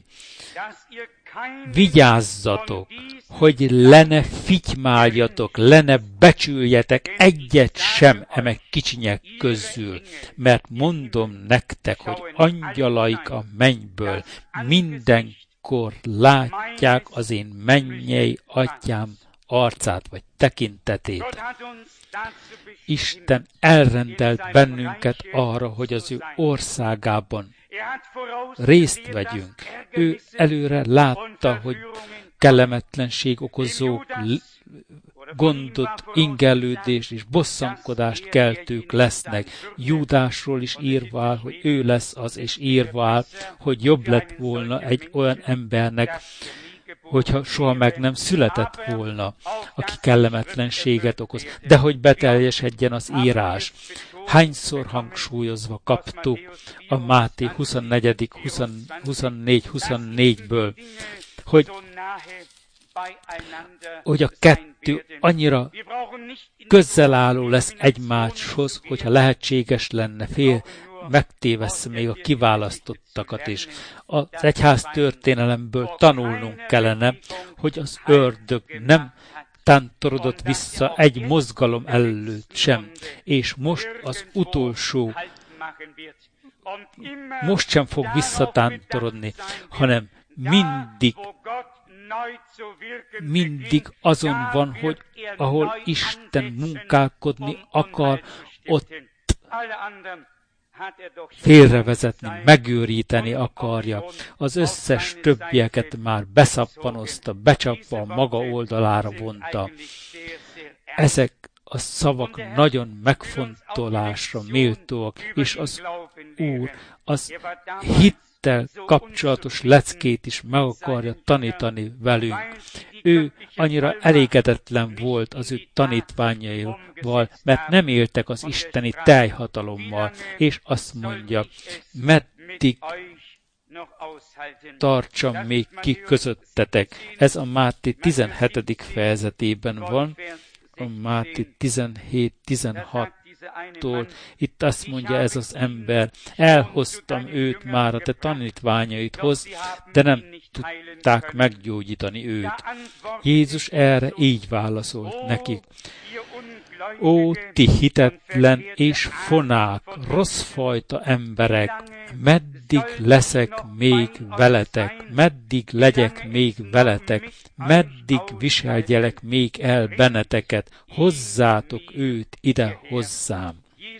Vigyázzatok, hogy le ne fitymáljatok, le ne becsüljetek egyet sem emek kicsinyek közül, mert mondom nektek, hogy angyalaik a mennyből mindenkor látják az én mennyei atyám arcát, vagy tekintetét. Isten elrendelt bennünket arra, hogy az ő országában részt vegyünk. Ő előre látta, hogy kellemetlenség okozó gondot, ingellődést és bosszankodást keltők lesznek. Júdásról is írva áll, hogy ő lesz az, és írva áll, hogy jobb lett volna egy olyan embernek, hogyha soha meg nem született volna, aki kellemetlenséget okoz, de hogy beteljesedjen az írás. Hányszor hangsúlyozva kaptuk a Máté 24-24-ből, hogy a kettő annyira közel álló lesz egymáshoz, hogyha lehetséges lenne, megtévessze még a kiválasztottakat is. Az egyház történelemből tanulnunk kellene, hogy az ördög nem tántorodott vissza egy mozgalom előtt sem, és most az utolsó, most sem fog visszatántorodni, hanem mindig azon van, hogy ahol Isten munkálkodni akar, ott félrevezetni, megőríteni akarja. Az összes többieket már beszappanozta, becsapva a maga oldalára vonta. Ezek a szavak nagyon megfontolásra méltóak, és az Úr az hittel kapcsolatos leckét is meg akarja tanítani velünk. Ő annyira elégedetlen volt az ő tanítványaival, mert nem éltek az isteni teljhatalommal, és azt mondja, meddig tartsam még ki közöttetek. Ez a Máté 17. fejezetében van, a Máté 17-16 attól, itt azt mondja ez az ember, elhoztam őt már a te tanítványaidhoz, de nem tudták meggyógyítani őt. Jézus erre így válaszolt nekik. Ó, ti hitetlen és fonák, rosszfajta emberek, meddig leszek még veletek, meddig legyek még veletek, meddig viseljelek még el benneteket, hozzátok őt ide hozzám.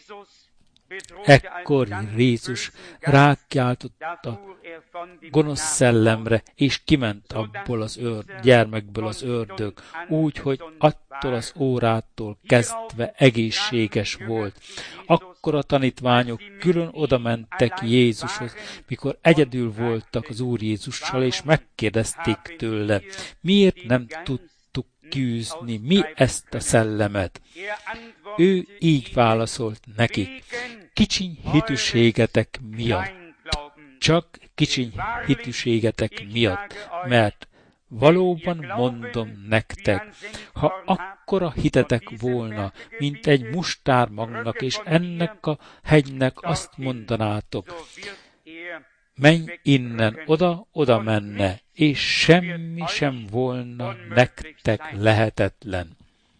Ekkor Jézus rákiáltott a gonosz szellemre, és kiment abból az gyermekből az ördög, úgy, hogy attól az órától kezdve egészséges volt. Akkor a tanítványok külön oda mentek Jézushoz, mikor egyedül voltak az Úr Jézussal, és megkérdezték tőle, miért nem tudtuk kiűzni mi ezt a szellemet. Ő így válaszolt nekik, kicsiny hitűségetek miatt. Csak kicsiny hitűségetek miatt, mert valóban mondom nektek, ha akkora hitetek volna, mint egy mustármagnak, és ennek a hegynek azt mondanátok, menj innen, oda menne, és semmi sem volna nektek lehetetlen.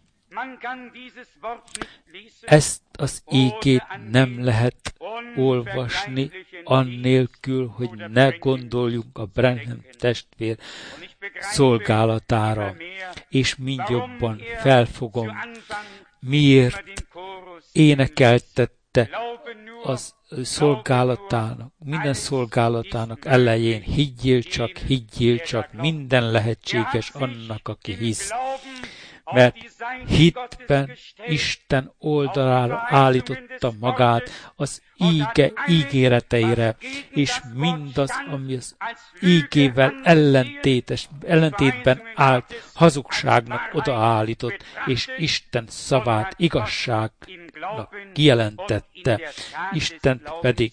Ezt az ígét nem lehet olvasni annélkül, hogy ne gondoljunk a Branham testvér szolgálatára, és mindjobban felfogom, miért énekeltette az szolgálatának, minden szolgálatának elején, higgyél csak, minden lehetséges annak, aki hisz. Mert hitben Isten oldalára állította magát az ígéreteire, és mindaz, ami az ígével ellentétben állt, hazugságnak odaállított, és Isten szavát igazságnak kijelentette. Isten pedig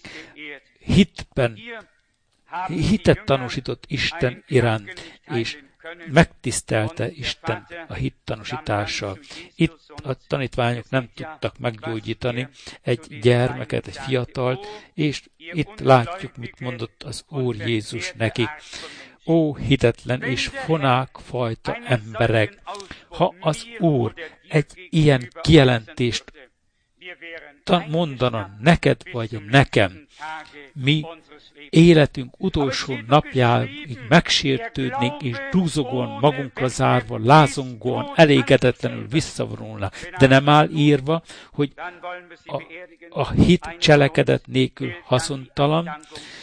hitet tanúsított Isten iránt, és megtisztelte Isten a hittanúsítással. Itt a tanítványok nem tudtak meggyógyítani egy gyermeket, egy fiatalt, és itt látjuk, mit mondott az Úr Jézus nekik. Ó, hitetlen és fonák fajta emberek! Ha az Úr egy ilyen kijelentést mondana neked vagy nekem, mi életünk utolsó napjáig megsértődnénk, és dúzogóan, magunkra zárva, lázongóan, elégedetlenül visszavonulna. De nem áll írva, hogy a hit cselekedet nélkül haszontalan,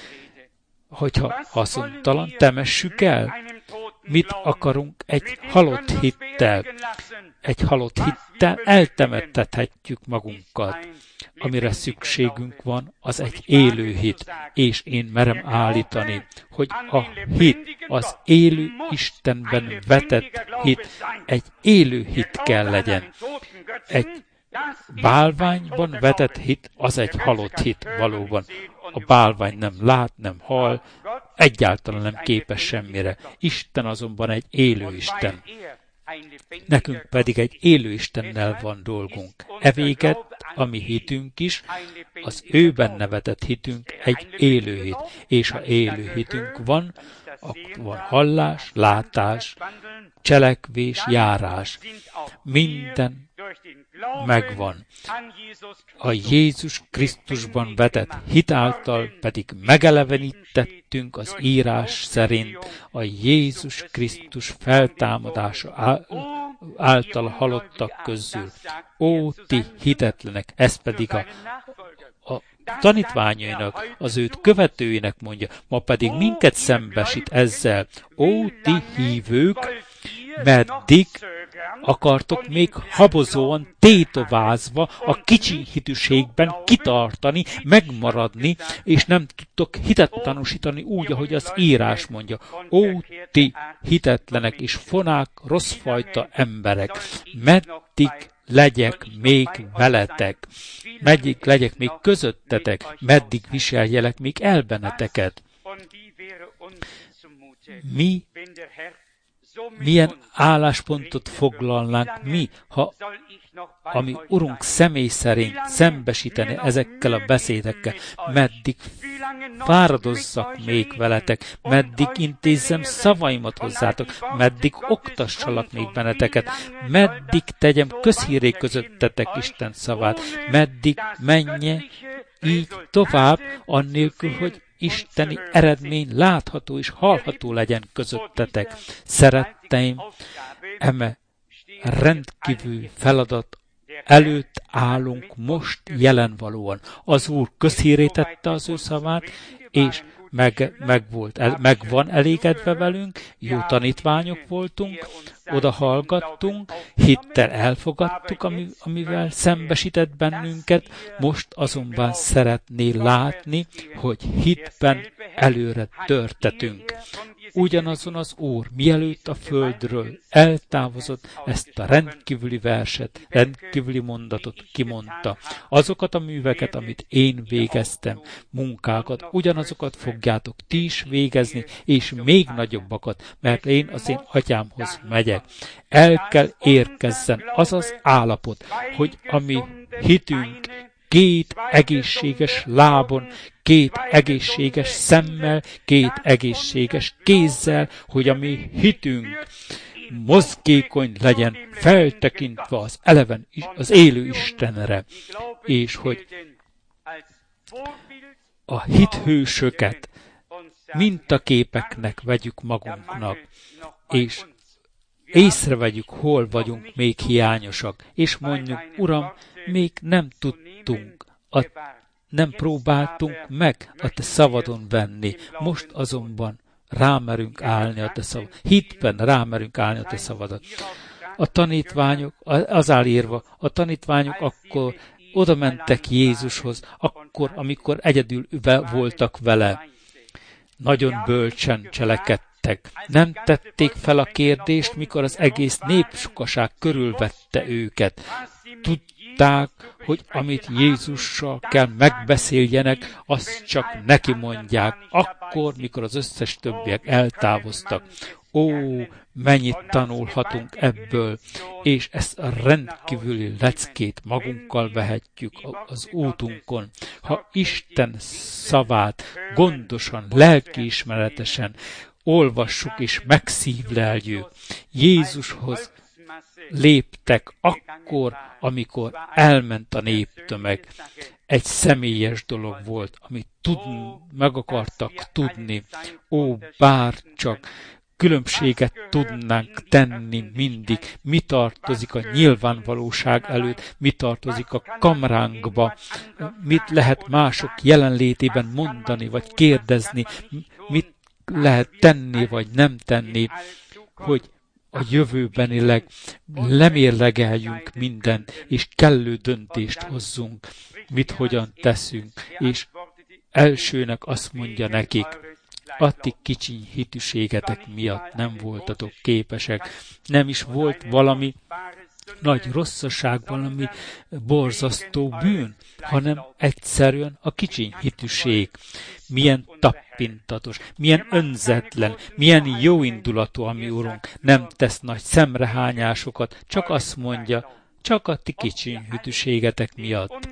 hogyha haszontalan, temessük el. Mit akarunk egy halott hittel? Egy halott hittel eltemettethetjük magunkat. Amire szükségünk van, az egy élő hit, és én merem állítani, hogy a hit, az élő Istenben vetett hit, egy élő hit kell legyen. Egy bálványban vetett hit, az egy halott hit valóban. A bálvány nem lát, nem hall, egyáltalán nem képes semmire. Isten azonban egy élő Isten. Nekünk pedig egy élő Istennel van dolgunk. Evéget, a mi hitünk is, az őben nevetett hitünk egy élő hit. És ha élő hitünk van, akkor van hallás, látás, cselekvés, járás. Minden megvan. A Jézus Krisztusban vetett hit által pedig megelevenítettünk az írás szerint a Jézus Krisztus feltámadása által halottak közül. Ó, ti hitetlenek! Ez pedig a tanítványainak, az őt követőinek mondja, ma pedig minket szembesít ezzel. Ó, ti hívők, meddig akartok még habozóan, tétovázva a kicsi hitűségben kitartani, megmaradni, és nem tudtok hitet tanúsítani úgy, ahogy az írás mondja. Ó, ti hitetlenek és fonák, rosszfajta emberek, meddig legyek még veletek, meddig legyek még közöttetek, meddig viseljelek még el benneteket. Mi milyen álláspontot foglalnánk mi, ha a mi Urunk személy szerint szembesíteni ezekkel a beszédekkel, meddig fáradozzak még veletek, meddig intézzem szavaimat hozzátok, meddig oktassalak még benneteket, meddig tegyem közhíré közöttetek Isten szavát, meddig menje így tovább, annélkül, hogy isteni eredmény látható és hallható legyen közöttetek. Szeretteim, eme rendkívül feladat előtt állunk most jelenvalóan. Az Úr közhíré tette az ő szavát, és meg van elégedve velünk, jó tanítványok voltunk, oda hallgattunk, hittel elfogadtuk, amivel szembesített bennünket, most azonban szeretné látni, hogy hitben előre törtetünk. Ugyanazon az Úr, mielőtt a földről eltávozott, ezt a rendkívüli verset, rendkívüli mondatot kimondta. Azokat a műveket, amit én végeztem, munkákat, ugyanazokat fogjátok ti is végezni, és még nagyobbakat, mert én az én atyámhoz megyek. El kell érkezzen az az állapot, hogy a mi hitünk két egészséges lábon, két egészséges szemmel, két egészséges kézzel, hogy a mi hitünk mozgékony legyen, feltekintve az élő Istenre, és hogy a hithősöket mintaképeknek vegyük magunknak, és észrevegyük, hol vagyunk még hiányosak, és mondjuk, Uram, még nem tudtunk, nem próbáltunk meg a te szavadon venni, most azonban rámerünk állni a te szavad. Hitben rámerünk állni a te szavadat. A tanítványok, az áll írva, a tanítványok akkor oda mentek Jézushoz, akkor, amikor egyedül voltak vele. Nagyon bölcsen cselekedtek. Nem tették fel a kérdést, mikor az egész népsokaság körülvette őket. Tudták, hogy amit Jézussal kell megbeszéljenek, azt csak neki mondják, akkor, mikor az összes többiek eltávoztak. Ó, mennyit tanulhatunk ebből, és ezt a rendkívüli leckét magunkkal vehetjük az útunkon. Ha Isten szavát gondosan, lelkiismeretesen olvassuk és megszívleljük, Jézushoz léptek akkor, amikor elment a néptömeg. Egy személyes dolog volt, amit meg akartak tudni. Ó, bár csak különbséget tudnánk tenni mindig, mi tartozik a nyilvánvalóság előtt, mi tartozik a kamránkba, mit lehet mások jelenlétében mondani, vagy kérdezni, mit lehet tenni, vagy nem tenni, hogy a jövőbenileg lemérlegeljünk mindent, és kellő döntést hozzunk, mit hogyan teszünk, és elsőnek azt mondja nekik, a ti kicsiny hitűségetek miatt nem voltatok képesek, nem is volt valami nagy rosszaság, valami borzasztó bűn, hanem egyszerűen a kicsiny hitűség. Milyen tappintatos, milyen önzetlen, milyen jóindulatú a mi Urunk, nem tesz nagy szemrehányásokat, csak azt mondja, csak a ti kicsiny hitűségetek miatt.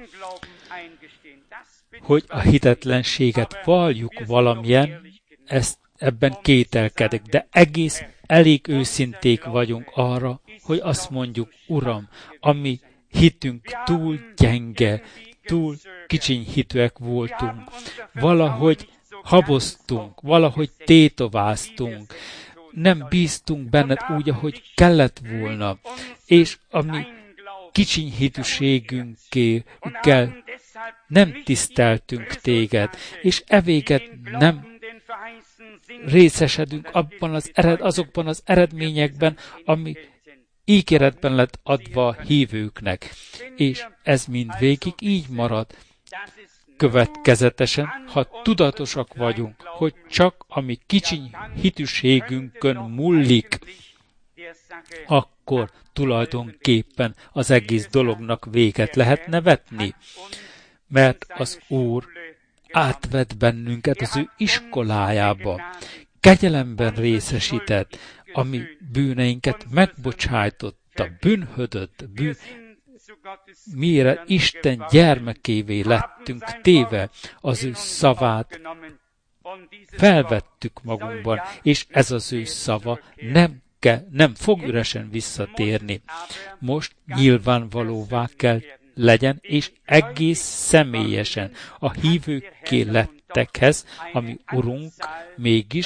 Hogy a hitetlenséget valljuk valamilyen, ebben kételkedek, de elég őszinték vagyunk arra, hogy azt mondjuk, Uram, ami hitünk túl gyenge, túl kicsiny hitűek voltunk, valahogy haboztunk, valahogy tétováztunk, nem bíztunk benned úgy, ahogy kellett volna, és ami kicsiny hitűségünkkel nem tiszteltünk téged, és evéget nem részesedünk azokban az eredményekben, ami ígéretben lett adva a hívőknek. És ez mindvégig így marad. Következetesen, ha tudatosak vagyunk, hogy csak a mi kicsiny hitűségünkön múlik, akkor tulajdonképpen az egész dolognak véget lehetne vetni. Mert az Úr átvett bennünket az ő iskolájába, kegyelemben részesített, ami bűneinket megbocsájtotta, bűnhödött, mire Isten gyermekévé lettünk téve, az ő szavát felvettük magunkban, és ez az ő szava nem fog üresen visszatérni. Most nyilvánvalóvá kell legyen, és egész személyesen a hívőkké lettekhez, ami Urunk mégis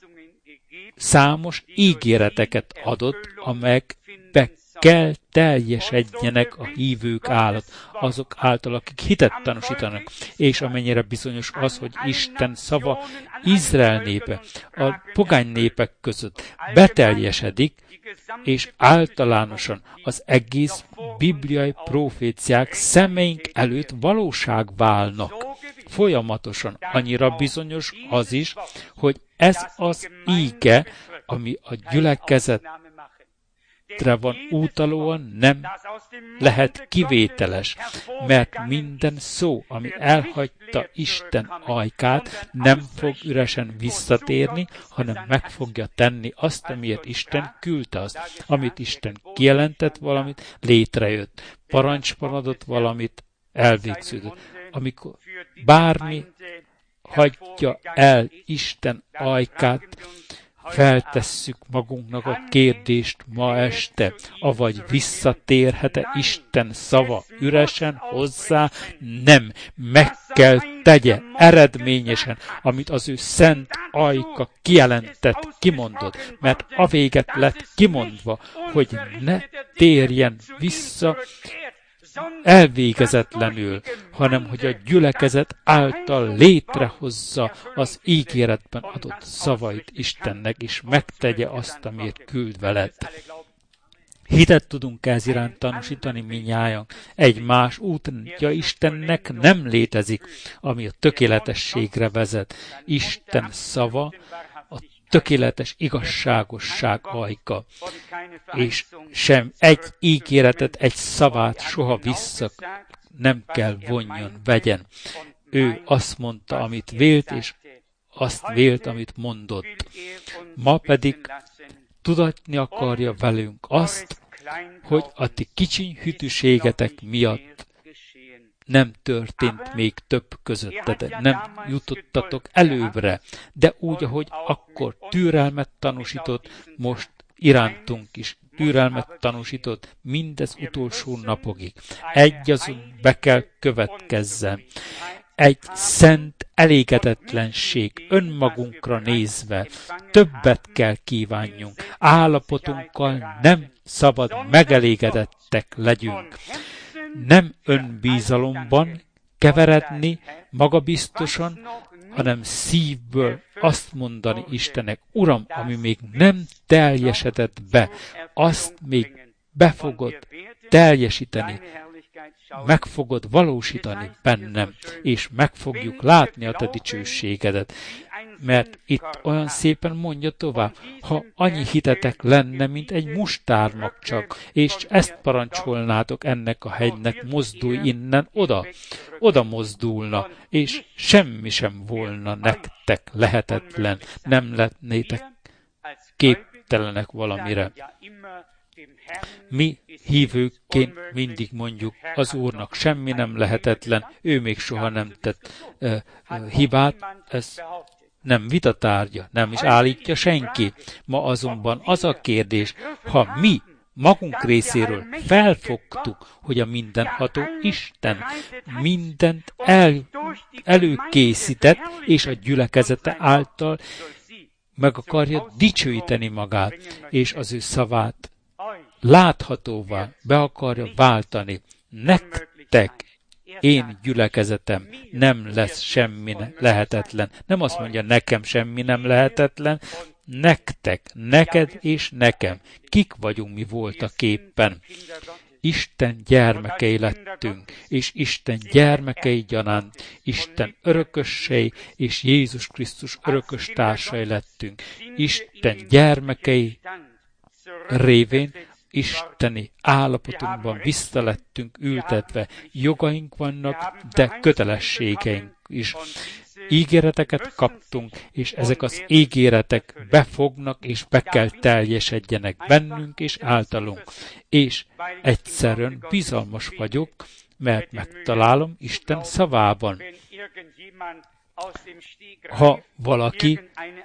számos ígéreteket adott, amelyek be kell teljesedjenek a hívők azok által, akik hitet tanúsítanak, és amennyire bizonyos az, hogy Isten szava Izrael népe, a pogány népek között beteljesedik, és általánosan az egész bibliai proféciák szemeink előtt valóság válnak. Folyamatosan annyira bizonyos az is, hogy ez az íge, ami a gyülekezetre van utalóan, nem lehet kivételes, mert minden szó, ami elhagyta Isten ajkát, nem fog üresen visszatérni, hanem meg fogja tenni azt, amiért Isten küldte azt. Amit Isten kijelentett valamit, létrejött. Parancsban adott valamit, elvégződött. Amikor bármi hagyja el Isten ajkát, feltesszük magunknak a kérdést ma este, avagy visszatérhet-e Isten szava üresen hozzá? Nem, meg kell tegye eredményesen, amit az ő szent ajka kijelentett, kimondott, mert a véget lett kimondva, hogy ne térjen vissza elvégezetlenül, hanem hogy a gyülekezet által létrehozza az ígéretben adott szavait Istennek, és megtegye azt, amiért küldve lett. Hitet tudunk ez iránt tanúsítani minnyájan. Egy más útja Istennek nem létezik, ami a tökéletességre vezet. Isten szava a tökéletes igazságosság ajka, és sem egy ígéretet, egy szavát soha vissza nem kell vonjon, vegyen. Ő azt mondta, amit vélt, és azt vélt, amit mondott. Ma pedig tudatni akarja velünk azt, hogy a ti kicsiny hűtőségetek miatt nem történt még több közöttetek, nem jutottatok előbbre, de úgy, ahogy akkor türelmet tanúsított, most irántunk is türelmet tanúsított mindez utolsó napokig. Egyazon be kell következzen. Egy szent elégedetlenség önmagunkra nézve, többet kell kívánjunk, állapotunkkal nem szabad megelégedettek legyünk. Nem önbízalomban keveredni magabiztosan, hanem szívből azt mondani Istennek, Uram, ami még nem teljesedett be, azt még be fogod teljesíteni, meg fogod valósítani bennem, és meg fogjuk látni a te dicsőségedet. Mert itt olyan szépen mondja tovább, ha annyi hitetek lenne, mint egy mustármag csak, és ezt parancsolnátok ennek a hegynek, mozdulj innen oda mozdulna, és semmi sem volna nektek lehetetlen, nem lennétek képtelenek valamire. Mi hívőként mindig mondjuk, az Úrnak semmi nem lehetetlen, ő még soha nem tett hibát, ez nem vitatárgya, nem is állítja senki. Ma azonban az a kérdés, ha mi magunk részéről felfogtuk, hogy a mindenható Isten mindent előkészített, és a gyülekezete által meg akarja dicsőíteni magát, és az ő szavát láthatóvá be akarja váltani. Nektek, én gyülekezetem, nem lesz semmi lehetetlen. Nem azt mondja, nekem semmi nem lehetetlen, nektek, neked és nekem. Kik vagyunk mi voltak éppen? Isten gyermekei lettünk, és Isten gyermekei gyanánt, Isten örökösei és Jézus Krisztus örökös társai lettünk. Isten gyermekei révén isteni állapotunkban visszalettünk ültetve. Jogaink vannak, de kötelességeink is. ígéreteket kaptunk, és ezek az ígéretek befognak, és be kell teljesedjenek bennünk és általunk. És egyszerűen bizalmas vagyok, mert megtalálom Isten szavában. Ha valaki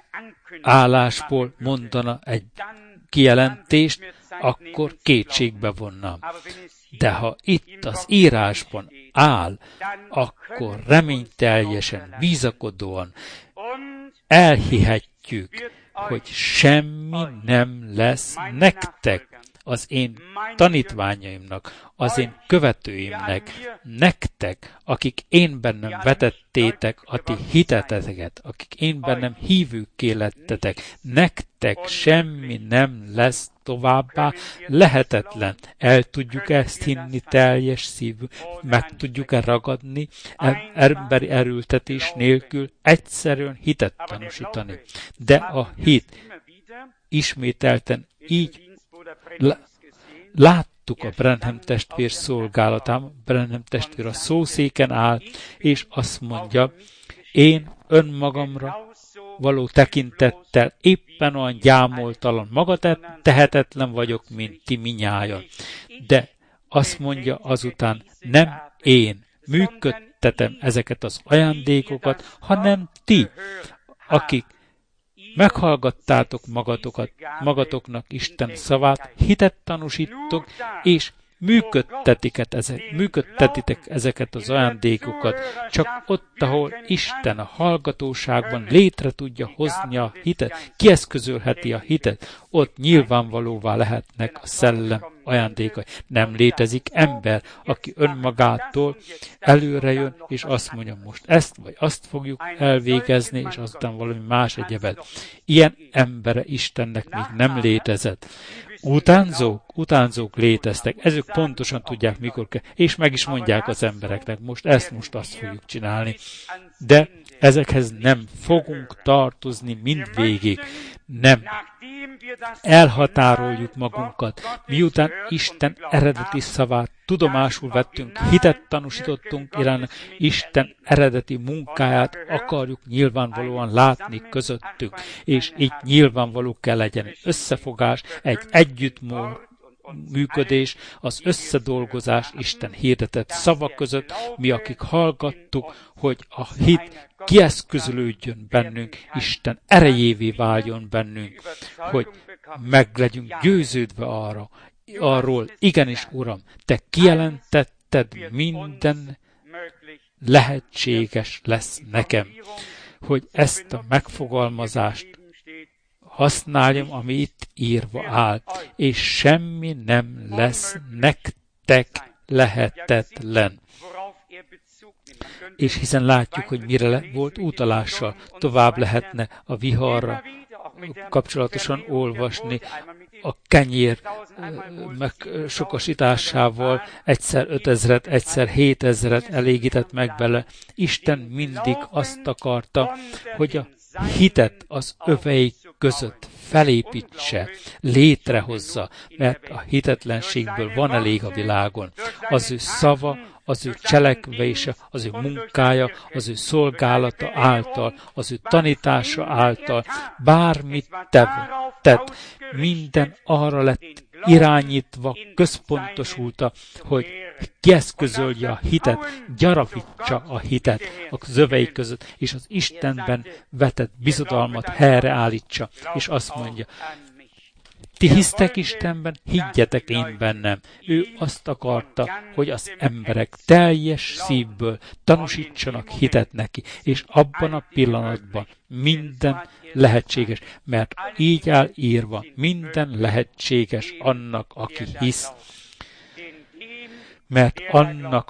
állásból mondana egy kijelentést, akkor kétségbe vonnám. De ha itt az írásban áll, akkor reményteljesen, bizakodóan elhihetjük, hogy semmi nem lesz nektek, az én tanítványaimnak, az én követőimnek, nektek, akik én bennem vetettétek a ti hiteteket, akik én bennem hívőkké lettetek, nektek semmi nem lesz továbbá lehetetlen. El tudjuk ezt hinni teljes szívű, meg tudjuk-e ragadni emberi erőltetés nélkül, egyszerűen hitet tanúsítani. De a hit ismételten így láttuk a Branham testvér szolgálatában, Branham testvér a szószéken áll, és azt mondja, én önmagamra való tekintettel éppen olyan gyámoltalan, magatehetetlen vagyok, mint ti minnyájan. De azt mondja azután, nem én működtetem ezeket az ajándékokat, hanem ti, akik meghallgattátok magatoknak Isten szavát, hitet tanúsítok, és működtetitek ezeket az ajándékokat, csak ott, ahol Isten a hallgatóságban létre tudja hozni a hitet, kieszközölheti a hitet, ott nyilvánvalóvá lehetnek a szellem ajándékai. Nem létezik ember, aki önmagától előre jön, és azt mondja, most ezt vagy azt fogjuk elvégezni, és azután valami más egyebet. Ilyen embere Istennek még nem létezett. Utánzók léteztek, ezek pontosan tudják, mikor kell, és meg is mondják az embereknek, most azt fogjuk csinálni. De ezekhez nem fogunk tartozni mindvégig. Nem. Elhatároljuk magunkat, miután Isten eredeti szavát tudomásul vettünk, hitet tanúsítottunk iránta, Isten eredeti munkáját akarjuk nyilvánvalóan látni közöttük, és így nyilvánvaló kell legyen egy összefogás, egy együttműködés, az összedolgozás Isten hirdetett szavak között, mi akik hallgattuk, hogy a hit kieszközölődjön bennünk, Isten erejévé váljon bennünk, hogy meg legyünk győződve arról, igenis, Uram, Te kijelentetted, minden lehetséges lesz nekem, hogy ezt a megfogalmazást használjam, ami itt írva áll, és semmi nem lesz nektek lehetetlen. És hiszen látjuk, hogy mire volt utalással, tovább lehetne a viharra kapcsolatosan olvasni, a kenyér megsokasításával egyszer 5000-et, egyszer 7000-et elégített meg bele. Isten mindig azt akarta, hogy a hitet az öveik között felépítse, létrehozza, mert a hitetlenségből van elég a világon. Az ő szava, az ő cselekvése, az ő munkája, az ő szolgálata által, az ő tanítása által, bármit tett, minden arra lett irányítva, központosulta, hogy kieszközölje a hitet, gyarapítsa a hitet a zövei között, és az Istenben vetett bizodalmat helyreállítsa, és azt mondja, ti hisztek Istenben, higgyetek én bennem. Ő azt akarta, hogy az emberek teljes szívből tanúsítsanak hitet neki, és abban a pillanatban minden lehetséges, mert így áll írva, minden lehetséges annak, aki hisz. Mert annak,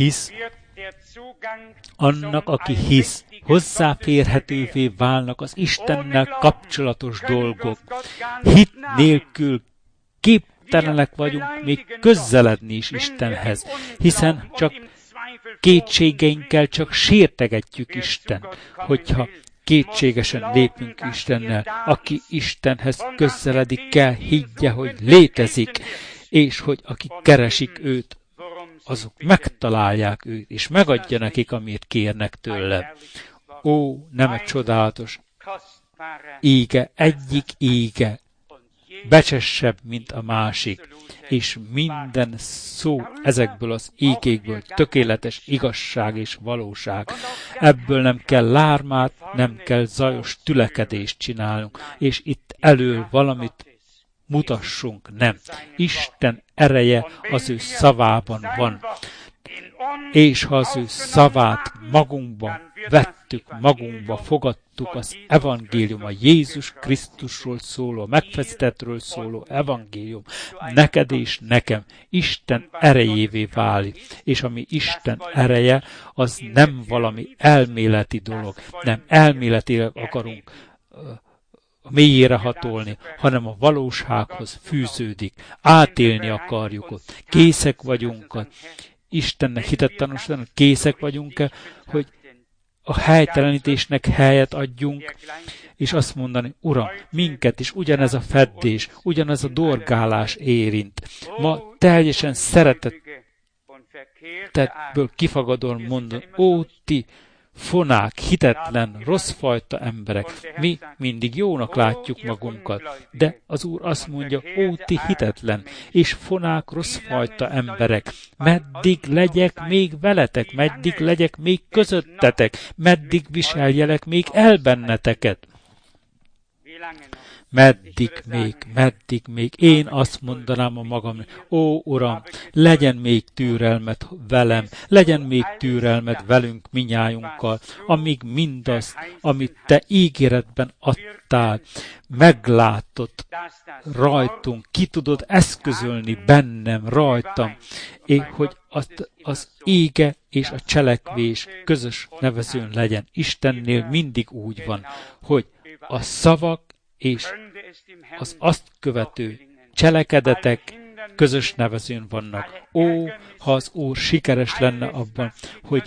aki hisz, hozzáférhetővé válnak az Istennel kapcsolatos dolgok. Hit nélkül képtelenek vagyunk még közeledni is Istenhez, hiszen csak kétségeinkkel csak sértegetjük Isten, hogyha kétségesen lépünk Istennel. Aki Istenhez közeledik kell, higgye, hogy létezik, és hogy akik keresik őt, azok megtalálják őt, és megadja nekik, amit kérnek tőle. Ó, nem egy csodálatos ége, egyik ége becsesebb, mint a másik, és minden szó ezekből az ékékből tökéletes igazság és valóság. Ebből nem kell lármát, nem kell zajos tülekedést csinálnunk, és itt elől valamit mutassunk, nem. Isten ereje az ő szavában van, és ha az ő szavát magunkba vettük, magunkba fogadtuk, az evangélium, a Jézus Krisztusról szóló, a megfeszítettről szóló evangélium, neked és nekem Isten erejévé válik, és ami Isten ereje, az nem valami elméleti dolog, nem elméletileg akarunk mélyére hatolni, hanem a valósághoz fűződik, átélni akarjuk ott, készek vagyunk, Istennek hitet tanúsítani, készek vagyunk-e, hogy a helytelenítésnek helyet adjunk, és azt mondani, Uram, minket is ugyanez a feddés, ugyanez a dorgálás érint. Ma teljesen szeretetből kifagadóan mondom, ó, ti fonák, hitetlen, rosszfajta emberek. Mi mindig jónak látjuk magunkat, de az Úr azt mondja, ó, ti hitetlen, és fonák, rosszfajta emberek. Meddig legyek még veletek, meddig legyek még közöttetek, meddig viseljelek még el benneteket. Meddig még, én azt mondanám a magamnak, ó, Uram, legyen még türelmed velem, legyen még türelmed velünk minnyájunkkal, amíg mindazt, amit te ígéretben adtál, meglátott rajtunk, ki tudod eszközölni bennem, rajtam, és hogy az ége és a cselekvés közös nevezőn legyen. Istennél mindig úgy van, hogy a szavak és az azt követő cselekedetek közös nevezőn vannak. Ó, ha az Úr sikeres lenne abban, hogy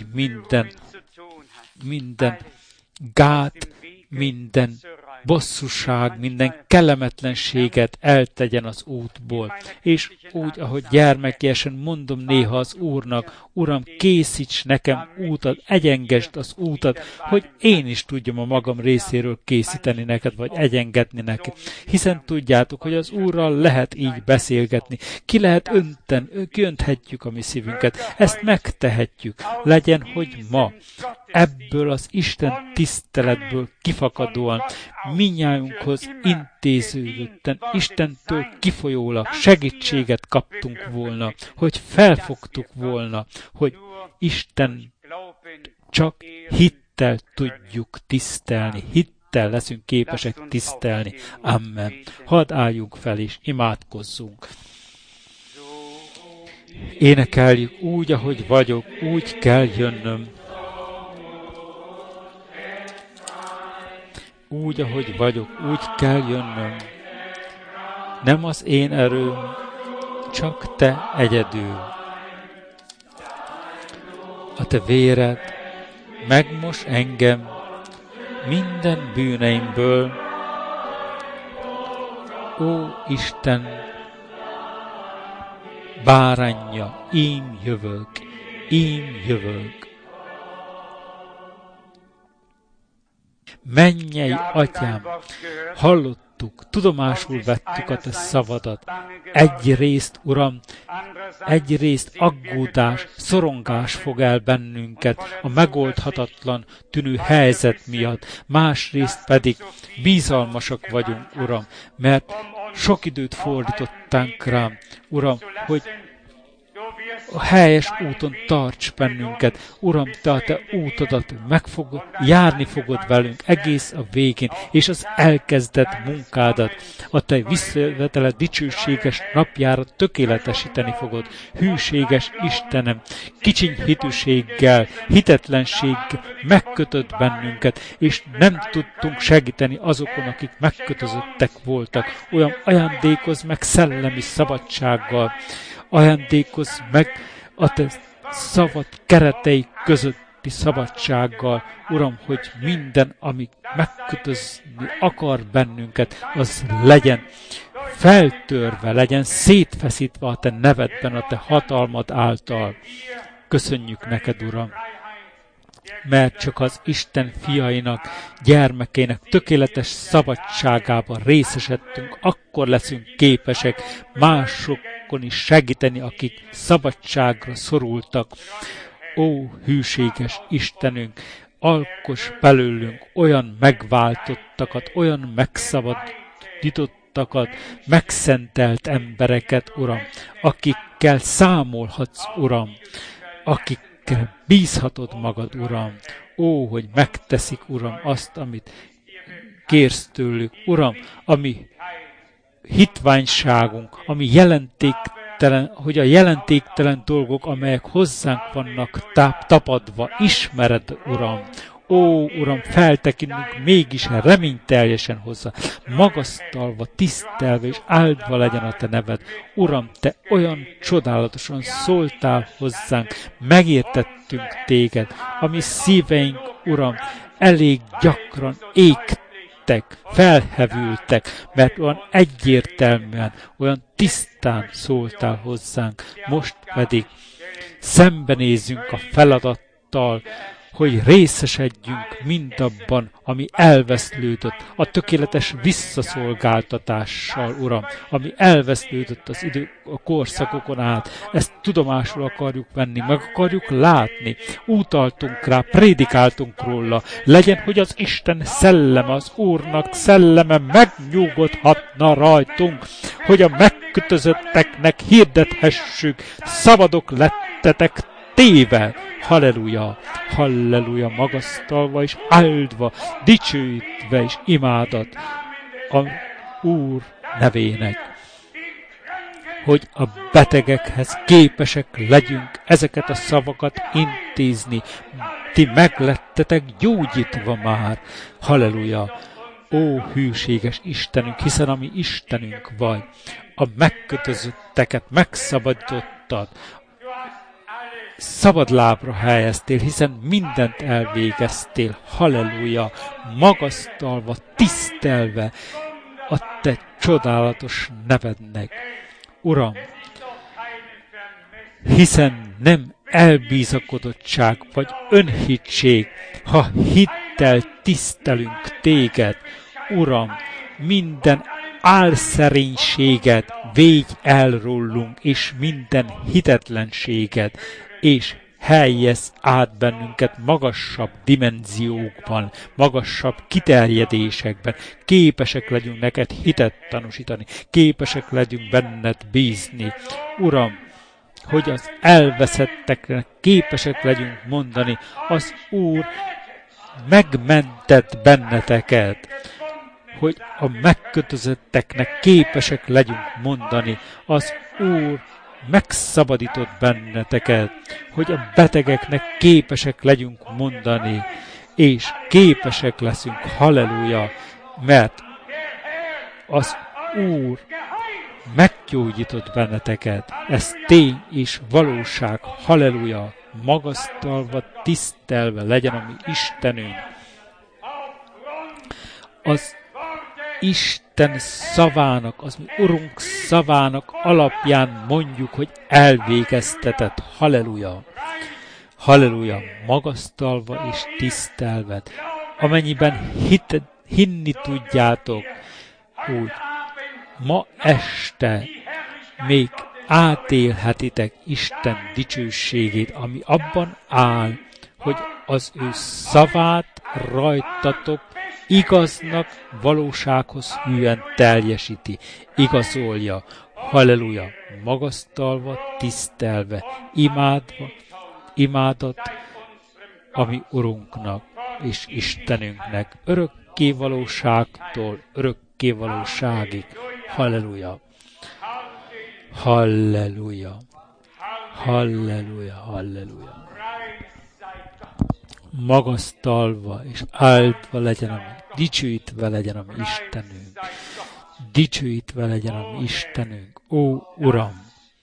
minden gát, minden bosszúság, minden kellemetlenséget eltegyen az útból. És úgy, ahogy gyermekiesen mondom néha az Úrnak, Uram, készíts nekem útat, egyengesd az útat, hogy én is tudjam a magam részéről készíteni neked, vagy egyengetni neked. Hiszen tudjátok, hogy az Úrral lehet így beszélgetni. Kiönthetjük a mi szívünket. Ezt megtehetjük. Legyen, hogy ma ebből az Isten tiszteletből kifakadóan minnyájunkhoz intéződötten, Istentől kifolyólag segítséget kaptunk volna, hogy felfogtuk volna, hogy Isten csak hittel tudjuk tisztelni, hittel leszünk képesek tisztelni. Amen. Hadd álljunk fel és imádkozzunk. Énekeljük, úgy, ahogy vagyok, úgy kell jönnöm. Úgy, ahogy vagyok, úgy kell jönnöm. Nem az én erőm, csak te egyedül. A te véred megmos engem minden bűneimből. Ó, Isten, bárányja, ím jövök, ím jövök. Mennyei Atyám, hallottuk, tudomásul vettük a te szavadat. Egyrészt, Uram, egyrészt aggódás, szorongás fog el bennünket a megoldhatatlan tűnő helyzet miatt, másrészt pedig bízalmasak vagyunk, Uram, mert sok időt fordítottunk rám, Uram, hogy a helyes úton tarts bennünket. Uram, te a te útodat járni fogod velünk egész a végén, és az elkezdett munkádat, a te visszajöveteled dicsőséges napjára tökéletesíteni fogod. Hűséges Istenem, kicsiny hitűséggel, hitetlenséggel megkötött bennünket, és nem tudtunk segíteni azokon, akik megkötözöttek voltak. Olyan ajándékozz meg szellemi szabadsággal, ajándékozz meg a te szavad keretei közötti szabadsággal, Uram, hogy minden, ami megkötözni akar bennünket, az legyen feltörve, legyen szétfeszítve a te nevedben, a te hatalmad által. Köszönjük neked, Uram, mert csak az Isten fiainak, gyermekének tökéletes szabadságában részesedtünk, akkor leszünk képesek másokon is segíteni, akik szabadságra szorultak. Ó, hűséges Istenünk, alkoss belőlünk olyan megváltottakat, olyan megszabadítottakat, megszentelt embereket, Uram, akikkel számolhatsz, Uram, akikkel bízhatod magad, Uram. Ó, hogy megteszik, Uram, azt, amit kérsz tőlük, Uram, ami hitványságunk, ami hogy a jelentéktelen dolgok, amelyek hozzánk vannak tapadva, ismered, Uram. Ó, Uram, feltekintünk mégis reményteljesen hozzá, magasztalva, tisztelve és áldva legyen a Te neved. Uram, Te olyan csodálatosan szóltál hozzánk, megértettünk Téged, a mi szíveink, Uram, elég gyakran égtek, felhevültek, mert olyan egyértelműen, olyan tisztán szóltál hozzánk. Most pedig szembenézzünk a feladattal, hogy részesedjünk mindabban, ami elveszlődött, a tökéletes visszaszolgáltatással, Uram, ami elveszlődött a korszakokon át. Ezt tudomásul akarjuk venni, meg akarjuk látni. Utaltunk rá, prédikáltunk róla. Legyen, hogy az Isten szelleme, az Úrnak szelleme megnyugodhatna rajtunk, hogy a megkötözötteknek hirdethessük, szabadok lettetek téve. Halleluja, halleluja, magasztalva és áldva, dicsőítve és imádat a Úr nevének, hogy a betegekhez képesek legyünk ezeket a szavakat intézni. Ti meglettetek gyógyítva már. Halleluja, ó hűséges Istenünk, hiszen a mi Istenünk vagy, a megkötözötteket megszabadítottad, szabadlábra helyeztél, hiszen mindent elvégeztél, halleluja, magasztalva, tisztelve a Te csodálatos nevednek. Uram, hiszen nem elbízakodottság vagy önhittség, ha hittel tisztelünk Téged, Uram, minden álszerénységet védj el rólunk, és minden hitetlenséget, és helyez át bennünket magasabb dimenziókban, magasabb kiterjedésekben. Képesek legyünk neked hitet tanúsítani, képesek legyünk benned bízni. Uram, hogy az elveszetteknek képesek legyünk mondani, az Úr megmentett benneteket, hogy a megkötözötteknek képesek legyünk mondani, az Úr megszabadított benneteket, hogy a betegeknek képesek legyünk mondani, és képesek leszünk, halleluja, mert az Úr meggyógyított benneteket. Ez tény és valóság, halleluja, magasztalva, tisztelve legyen a mi Istenünk. Az Isten szavának, az mi Urunk szavának alapján mondjuk, hogy elvégeztetett. Halleluja! Halleluja! Magasztalva és tisztelve. Amennyiben hinni tudjátok, úgy ma este még átélhetitek Isten dicsőségét, ami abban áll, hogy az ő szavát rajtatok igaznak, valósághoz hűen teljesíti, igazolja, halleluja, magasztalva, tisztelve, imádva, imádat a mi Urunknak és Istenünknek, örökké valóságtól örökké valóságig, halleluja, halleluja, halleluja, halleluja. Magasztalva és áldva legyen a mi, dicsőítve legyen a mi Istenünk, dicsőítve legyen a mi Istenünk, ó Uram!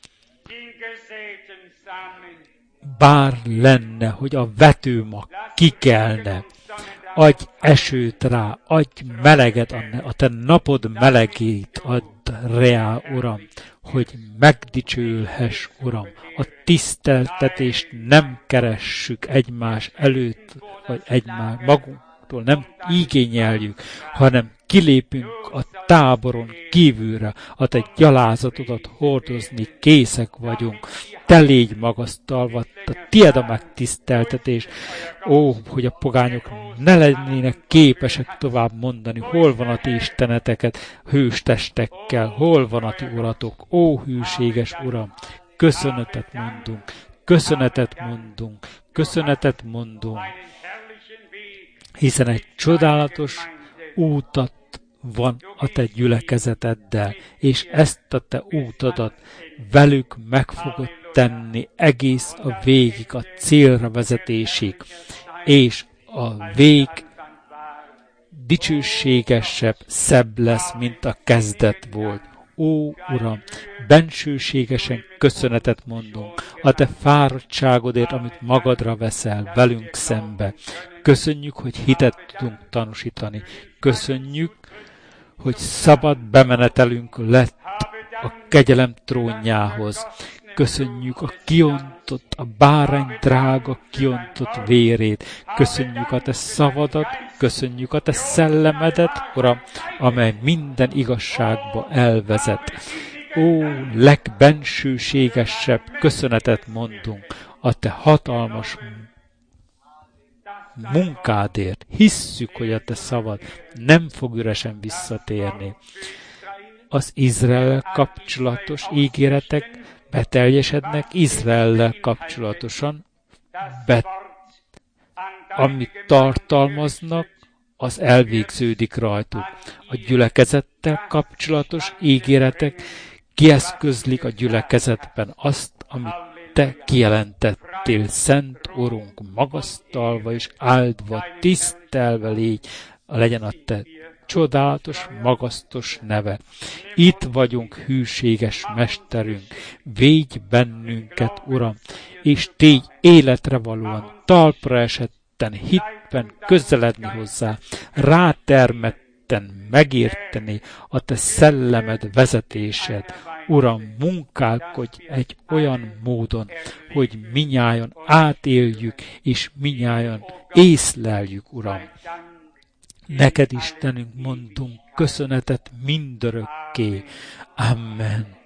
Bár lenne, hogy a vetőmag kikelne, adj esőt rá, adj meleget, a te napod melegét, adj reá, Uram, hogy megdicsőülhess, Uram. A tiszteltetést nem keressük egymás előtt, vagy egymás magunktól, nem igényeljük, hanem kilépünk a táboron kívülre, a te gyalázatodat hordozni készek vagyunk. Te légy magasztalva, tied a megtiszteltetés. Ó, hogy a pogányok ne lennének képesek tovább mondani, hol van a ti isteneteket hőstestekkel, hol van a ti uratok. Ó, hűséges Uram, köszönetet mondunk, köszönetet mondunk, köszönetet mondunk, hiszen egy csodálatos útat van a te gyülekezeteddel, és ezt a te útadat velük meg fogod tenni egész a végig, a célra vezetésig, és a vég dicsőségesebb, szebb lesz, mint a kezdet volt. Ó, Uram, bensőségesen köszönetet mondunk a te fáradtságodért, amit magadra veszel velünk szembe. Köszönjük, hogy hitet tudunk tanúsítani. Köszönjük, hogy szabad bemenetelünk lett a kegyelem trónjához. Köszönjük a kiontott, a bárány drága kiontott vérét. Köszönjük a te szavadat, köszönjük a te szellemedet, Uram, amely minden igazságba elvezet. Ó, legbensőségesebb köszönetet mondunk a te hatalmas munkádért. Hisszük, hogy a te szavad nem fog üresen visszatérni. Az Izraellel kapcsolatos ígéretek beteljesednek Izraellel kapcsolatosan, amit tartalmaznak, az elvégződik rajtuk. A gyülekezettel kapcsolatos ígéretek kieszközlik a gyülekezetben azt, amit te kijelentettél, Szent Urunk, magasztalva és áldva, tisztelve légy, legyen a te csodálatos, magasztos neve. Itt vagyunk, hűséges Mesterünk, védj bennünket, Uram, és tégy életre valóan, talpra esetten, hitben közeledni hozzá, rátermetten megérteni a te szellemed vezetésed. Uram, munkálkodj egy olyan módon, hogy minnyájan átéljük, és minnyájan észleljük, Uram. Neked, Istenünk, mondunk köszönetet mindörökké. Amen.